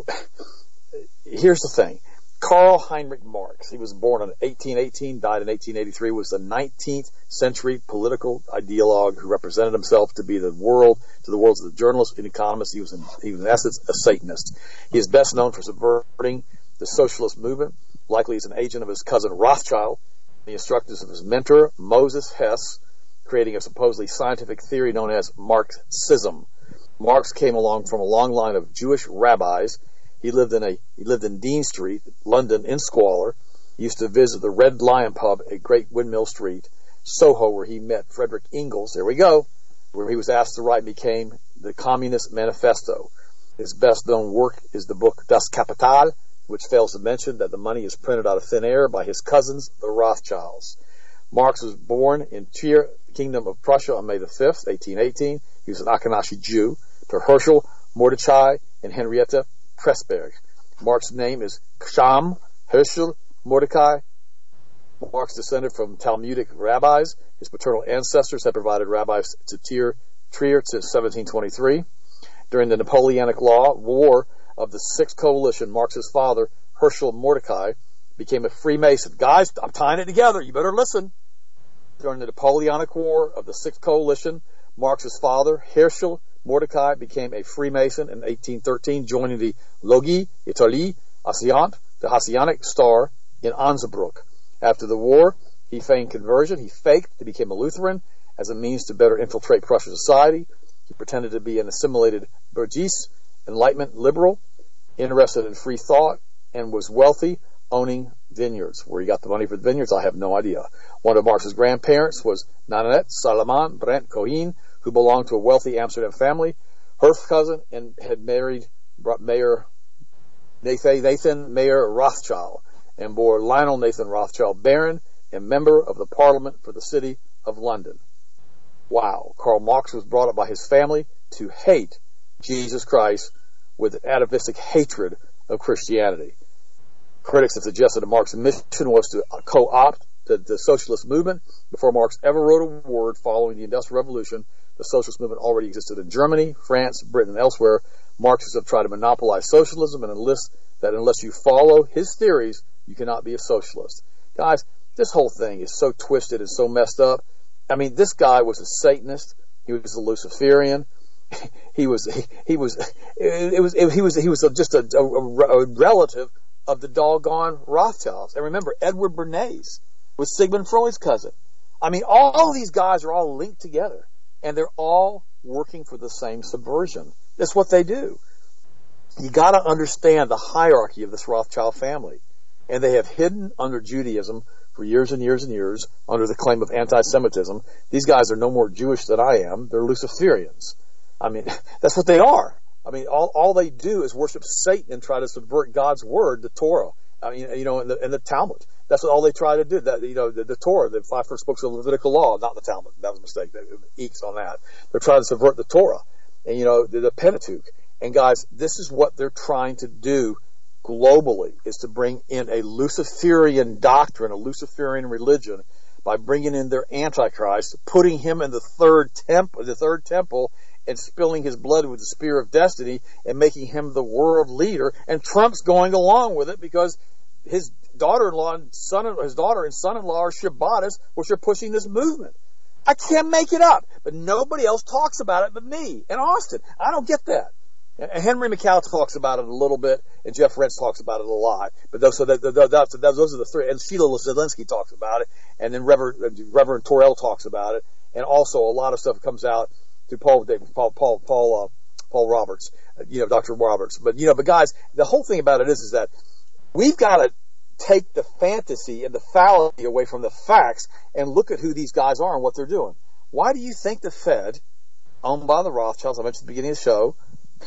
here's the thing. Karl Heinrich Marx, he was born in eighteen eighteen, died in eighteen eighty-three, was the nineteenth century political ideologue who represented himself to be the world, to the world as a journalist and economist. He was, in, he was in essence a Satanist. He is best known for subverting the socialist movement, likely as an agent of his cousin Rothschild, the instructors of his mentor, Moses Hess, creating a supposedly scientific theory known as Marxism. Marx came along from a long line of Jewish rabbis. He lived in a he lived in Dean Street, London, in squalor. He used to visit the Red Lion pub at Great Windmill Street, Soho, where he met Frederick Engels. There we go, where he was asked to write and became the Communist Manifesto. His best-known work is the book Das Kapital, which fails to mention that the money is printed out of thin air by his cousins, the Rothschilds. Marx was born in Trier, Kingdom of Prussia, on May the fifth, eighteen eighteen. He was an Ashkenazi Jew, to Herschel, Mordechai, and Henrietta Pressberg. Marx's name is Sham, Herschel, Mordecai. Marx descended from Talmudic rabbis. His paternal ancestors had provided rabbis to Trier, Trier to seventeen twenty-three. During the Napoleonic Law War of the Sixth Coalition, Marx's father, Herschel Mordecai, became a Freemason. Guys, I'm tying it together. You better listen. During the Napoleonic War of the Sixth Coalition, Marx's father, Herschel Mordecai, became a Freemason in eighteen thirteen, joining the Logie Italie Ascendant, the Hasianic Star, in Osnabrück. After the war, he feigned conversion. He faked he became a Lutheran as a means to better infiltrate Prussian society. He pretended to be an assimilated Burgess, Enlightenment liberal, interested in free thought, and was wealthy, owning vineyards. Where he got the money for the vineyards, I have no idea. One of Marx's grandparents was Nanette Salomon Brent Cohen, who belonged to a wealthy Amsterdam family. Her cousin and had married Mayor Nathan, Nathan Mayer Rothschild and bore Lionel Nathan Rothschild, Baron and member of the Parliament for the City of London. Wow. Karl Marx was brought up by his family to hate Jesus Christ with an atavistic hatred of Christianity. Critics have suggested that Marx's mission was to co-opt the, the socialist movement. Before Marx ever wrote a word following the Industrial Revolution, the socialist movement already existed in Germany, France, Britain, and elsewhere. Marxists have tried to monopolize socialism and enlist that unless you follow his theories, you cannot be a socialist. Guys, this whole thing is so twisted and so messed up. I mean, this guy was a Satanist. He was a Luciferian. He was, he, he was, it was, it, he was, he was just a, a, a relative of the doggone Rothschilds. And remember, Edward Bernays was Sigmund Freud's cousin. I mean, all of these guys are all linked together, and they're all working for the same subversion. That's what they do. You got to understand the hierarchy of this Rothschild family, and they have hidden under Judaism for years and years and years under the claim of anti-Semitism. These guys are no more Jewish than I am. They're Luciferians. I mean, that's what they are. I mean, all, all they do is worship Satan and try to subvert God's word, the Torah. I mean, you know, and the, and the Talmud. That's what all they try to do. That, you know, the, the Torah, the five first books of the Levitical law, not the Talmud. That was a mistake. They eeks on that. They're trying to subvert the Torah and, you know, the, the Pentateuch. And guys, this is what they're trying to do globally, is to bring in a Luciferian doctrine, a Luciferian religion, by bringing in their Antichrist, putting him in the third temple, the third temple, and spilling his blood with the spear of destiny and making him the world leader. And Trump's going along with it because his daughter-in-law and son, his daughter and son-in-law are Shabbatists, which are pushing this movement. I can't make it up, but nobody else talks about it but me and Austin. I don't get that. And Henry McCall talks about it a little bit, and Jeff Rense talks about it a lot. But those, so that, that, that, those are the three. And Sheila Zelensky talks about it, and then Reverend, Reverend Torrell talks about it, and also a lot of stuff comes out through Paul Paul Paul Paul, uh, Paul Roberts, uh, you know, Doctor Roberts. But you know, but guys, the whole thing about it is, is that we've got to take the fantasy and the fallacy away from the facts and look at who these guys are and what they're doing. Why do you think the Fed, owned by the Rothschilds, I mentioned at the beginning of the show,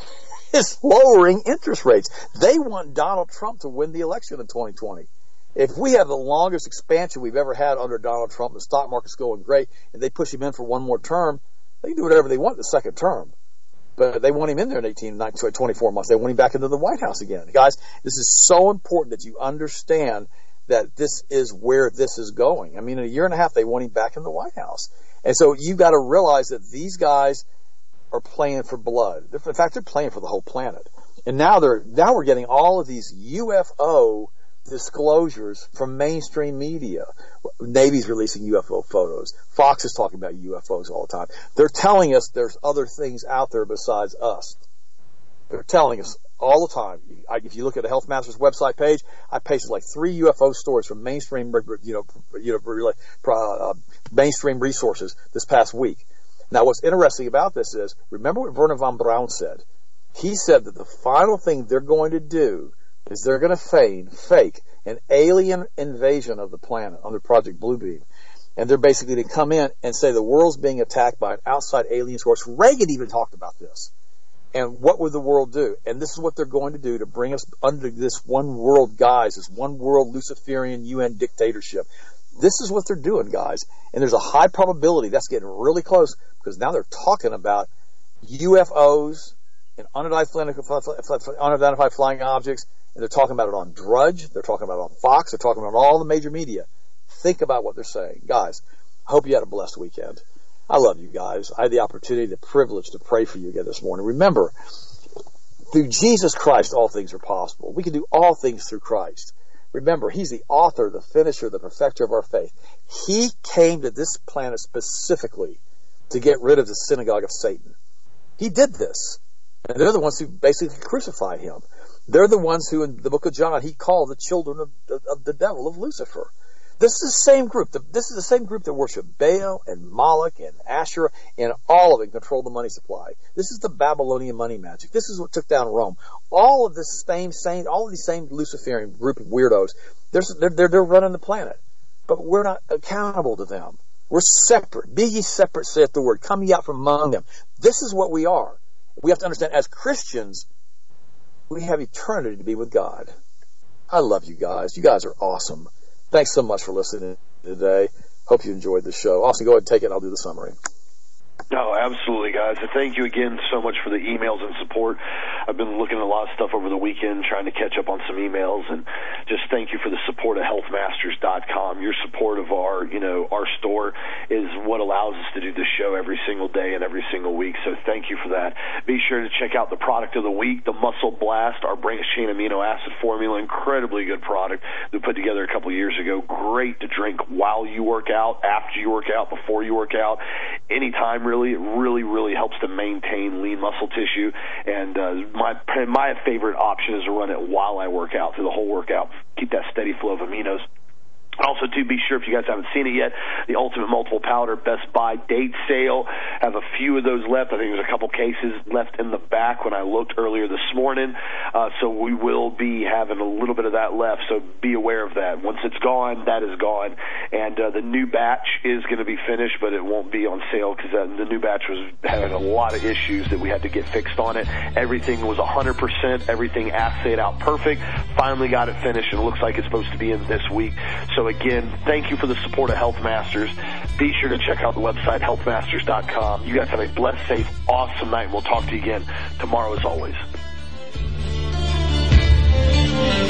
is lowering interest rates? They want Donald Trump to win the election in twenty twenty. If we have the longest expansion we've ever had under Donald Trump, the stock market's going great, and they push him in for one more term, they can do whatever they want in the second term. But they want him in there in eighteen, nineteen, twenty-four months. They want him back into the White House again. Guys, this is so important that you understand that this is where this is going. I mean, in a year and a half, they want him back in the White House. And so you've got to realize that these guys are playing for blood. In fact, they're playing for the whole planet. And now they're now we're getting all of these U F O disclosures from mainstream media. Navy's releasing U F O photos. Fox is talking about U F Os all the time. They're telling us there's other things out there besides us. They're telling us all the time. I, if you look at the Health Masters website page, I pasted like three U F O stories from mainstream, you know, you know, uh, mainstream resources this past week. Now, what's interesting about this is, remember what Wernher von Braun said? He said that the final thing they're going to do is they're going to feign, fake an alien invasion of the planet under Project Bluebeam. And they're basically going to come in and say the world's being attacked by an outside alien source. Reagan even talked about this. And what would the world do? And this is what they're going to do to bring us under this one world guise, this one world Luciferian U N dictatorship. This is what they're doing, guys. And there's a high probability that's getting really close, because now they're talking about U F Os and unidentified flying objects, and they're talking about it on Drudge, they're talking about it on Fox, they're talking about all the major media. Think about what they're saying. Guys, I hope you had a blessed weekend. I love you guys. I had the opportunity, the privilege to pray for you again this morning. Remember, through Jesus Christ, all things are possible. We can do all things through Christ. Remember, He's the author, the finisher, the perfecter of our faith. He came to this planet specifically to get rid of the synagogue of Satan. He did this. And they're the ones who basically crucified Him. They're the ones who, in the book of John, He called the children of, of the devil, of Lucifer. This is the same group. This is the same group that worship Baal and Moloch and Asherah, and all of it controlled the money supply. This is the Babylonian money magic. This is what took down Rome. All of this same, same, all of these same Luciferian group of weirdos, they're, they're, they're running the planet. But we're not accountable to them. We're separate. Be ye separate, saith the word. Come ye out from among them. This is what we are. We have to understand, as Christians, we have eternity to be with God. I love you guys. You guys are awesome. Thanks so much for listening today. Hope you enjoyed the show. Austin, go ahead and take it, and I'll do the summary. No, absolutely, guys. And thank you again so much for the emails and support. I've been looking at a lot of stuff over the weekend, trying to catch up on some emails, and just thank you for the support of health masters dot com. Your support of our, you know, our store is what allows us to do this show every single day and every single week. So thank you for that. Be sure to check out the product of the week, the Muscle Blast, our branched chain amino acid formula. Incredibly good product we put together a couple of years ago. Great to drink while you work out, after you work out, before you work out, anytime really. It really, really helps to maintain lean muscle tissue. And uh, my my favorite option is to run it while I work out, through the whole workout. Keep that steady flow of aminos. Also, too, be sure, if you guys haven't seen it yet, the Ultimate Multiple Powder Best Buy date sale. Have a few of those left. I think there's a couple cases left in the back when I looked earlier this morning. Uh, so we will be having a little bit of that left, so be aware of that. Once it's gone, that is gone. And uh, the new batch is going to be finished, but it won't be on sale because uh, the new batch was having a lot of issues that we had to get fixed on it. Everything was one hundred percent. Everything assayed out perfect. Finally got it finished, and it looks like it's supposed to be in this week. So again, thank you for the support of Health Masters. Be sure to check out the website, health masters dot com. You guys have a blessed, safe, awesome night. We'll talk to you again tomorrow as always.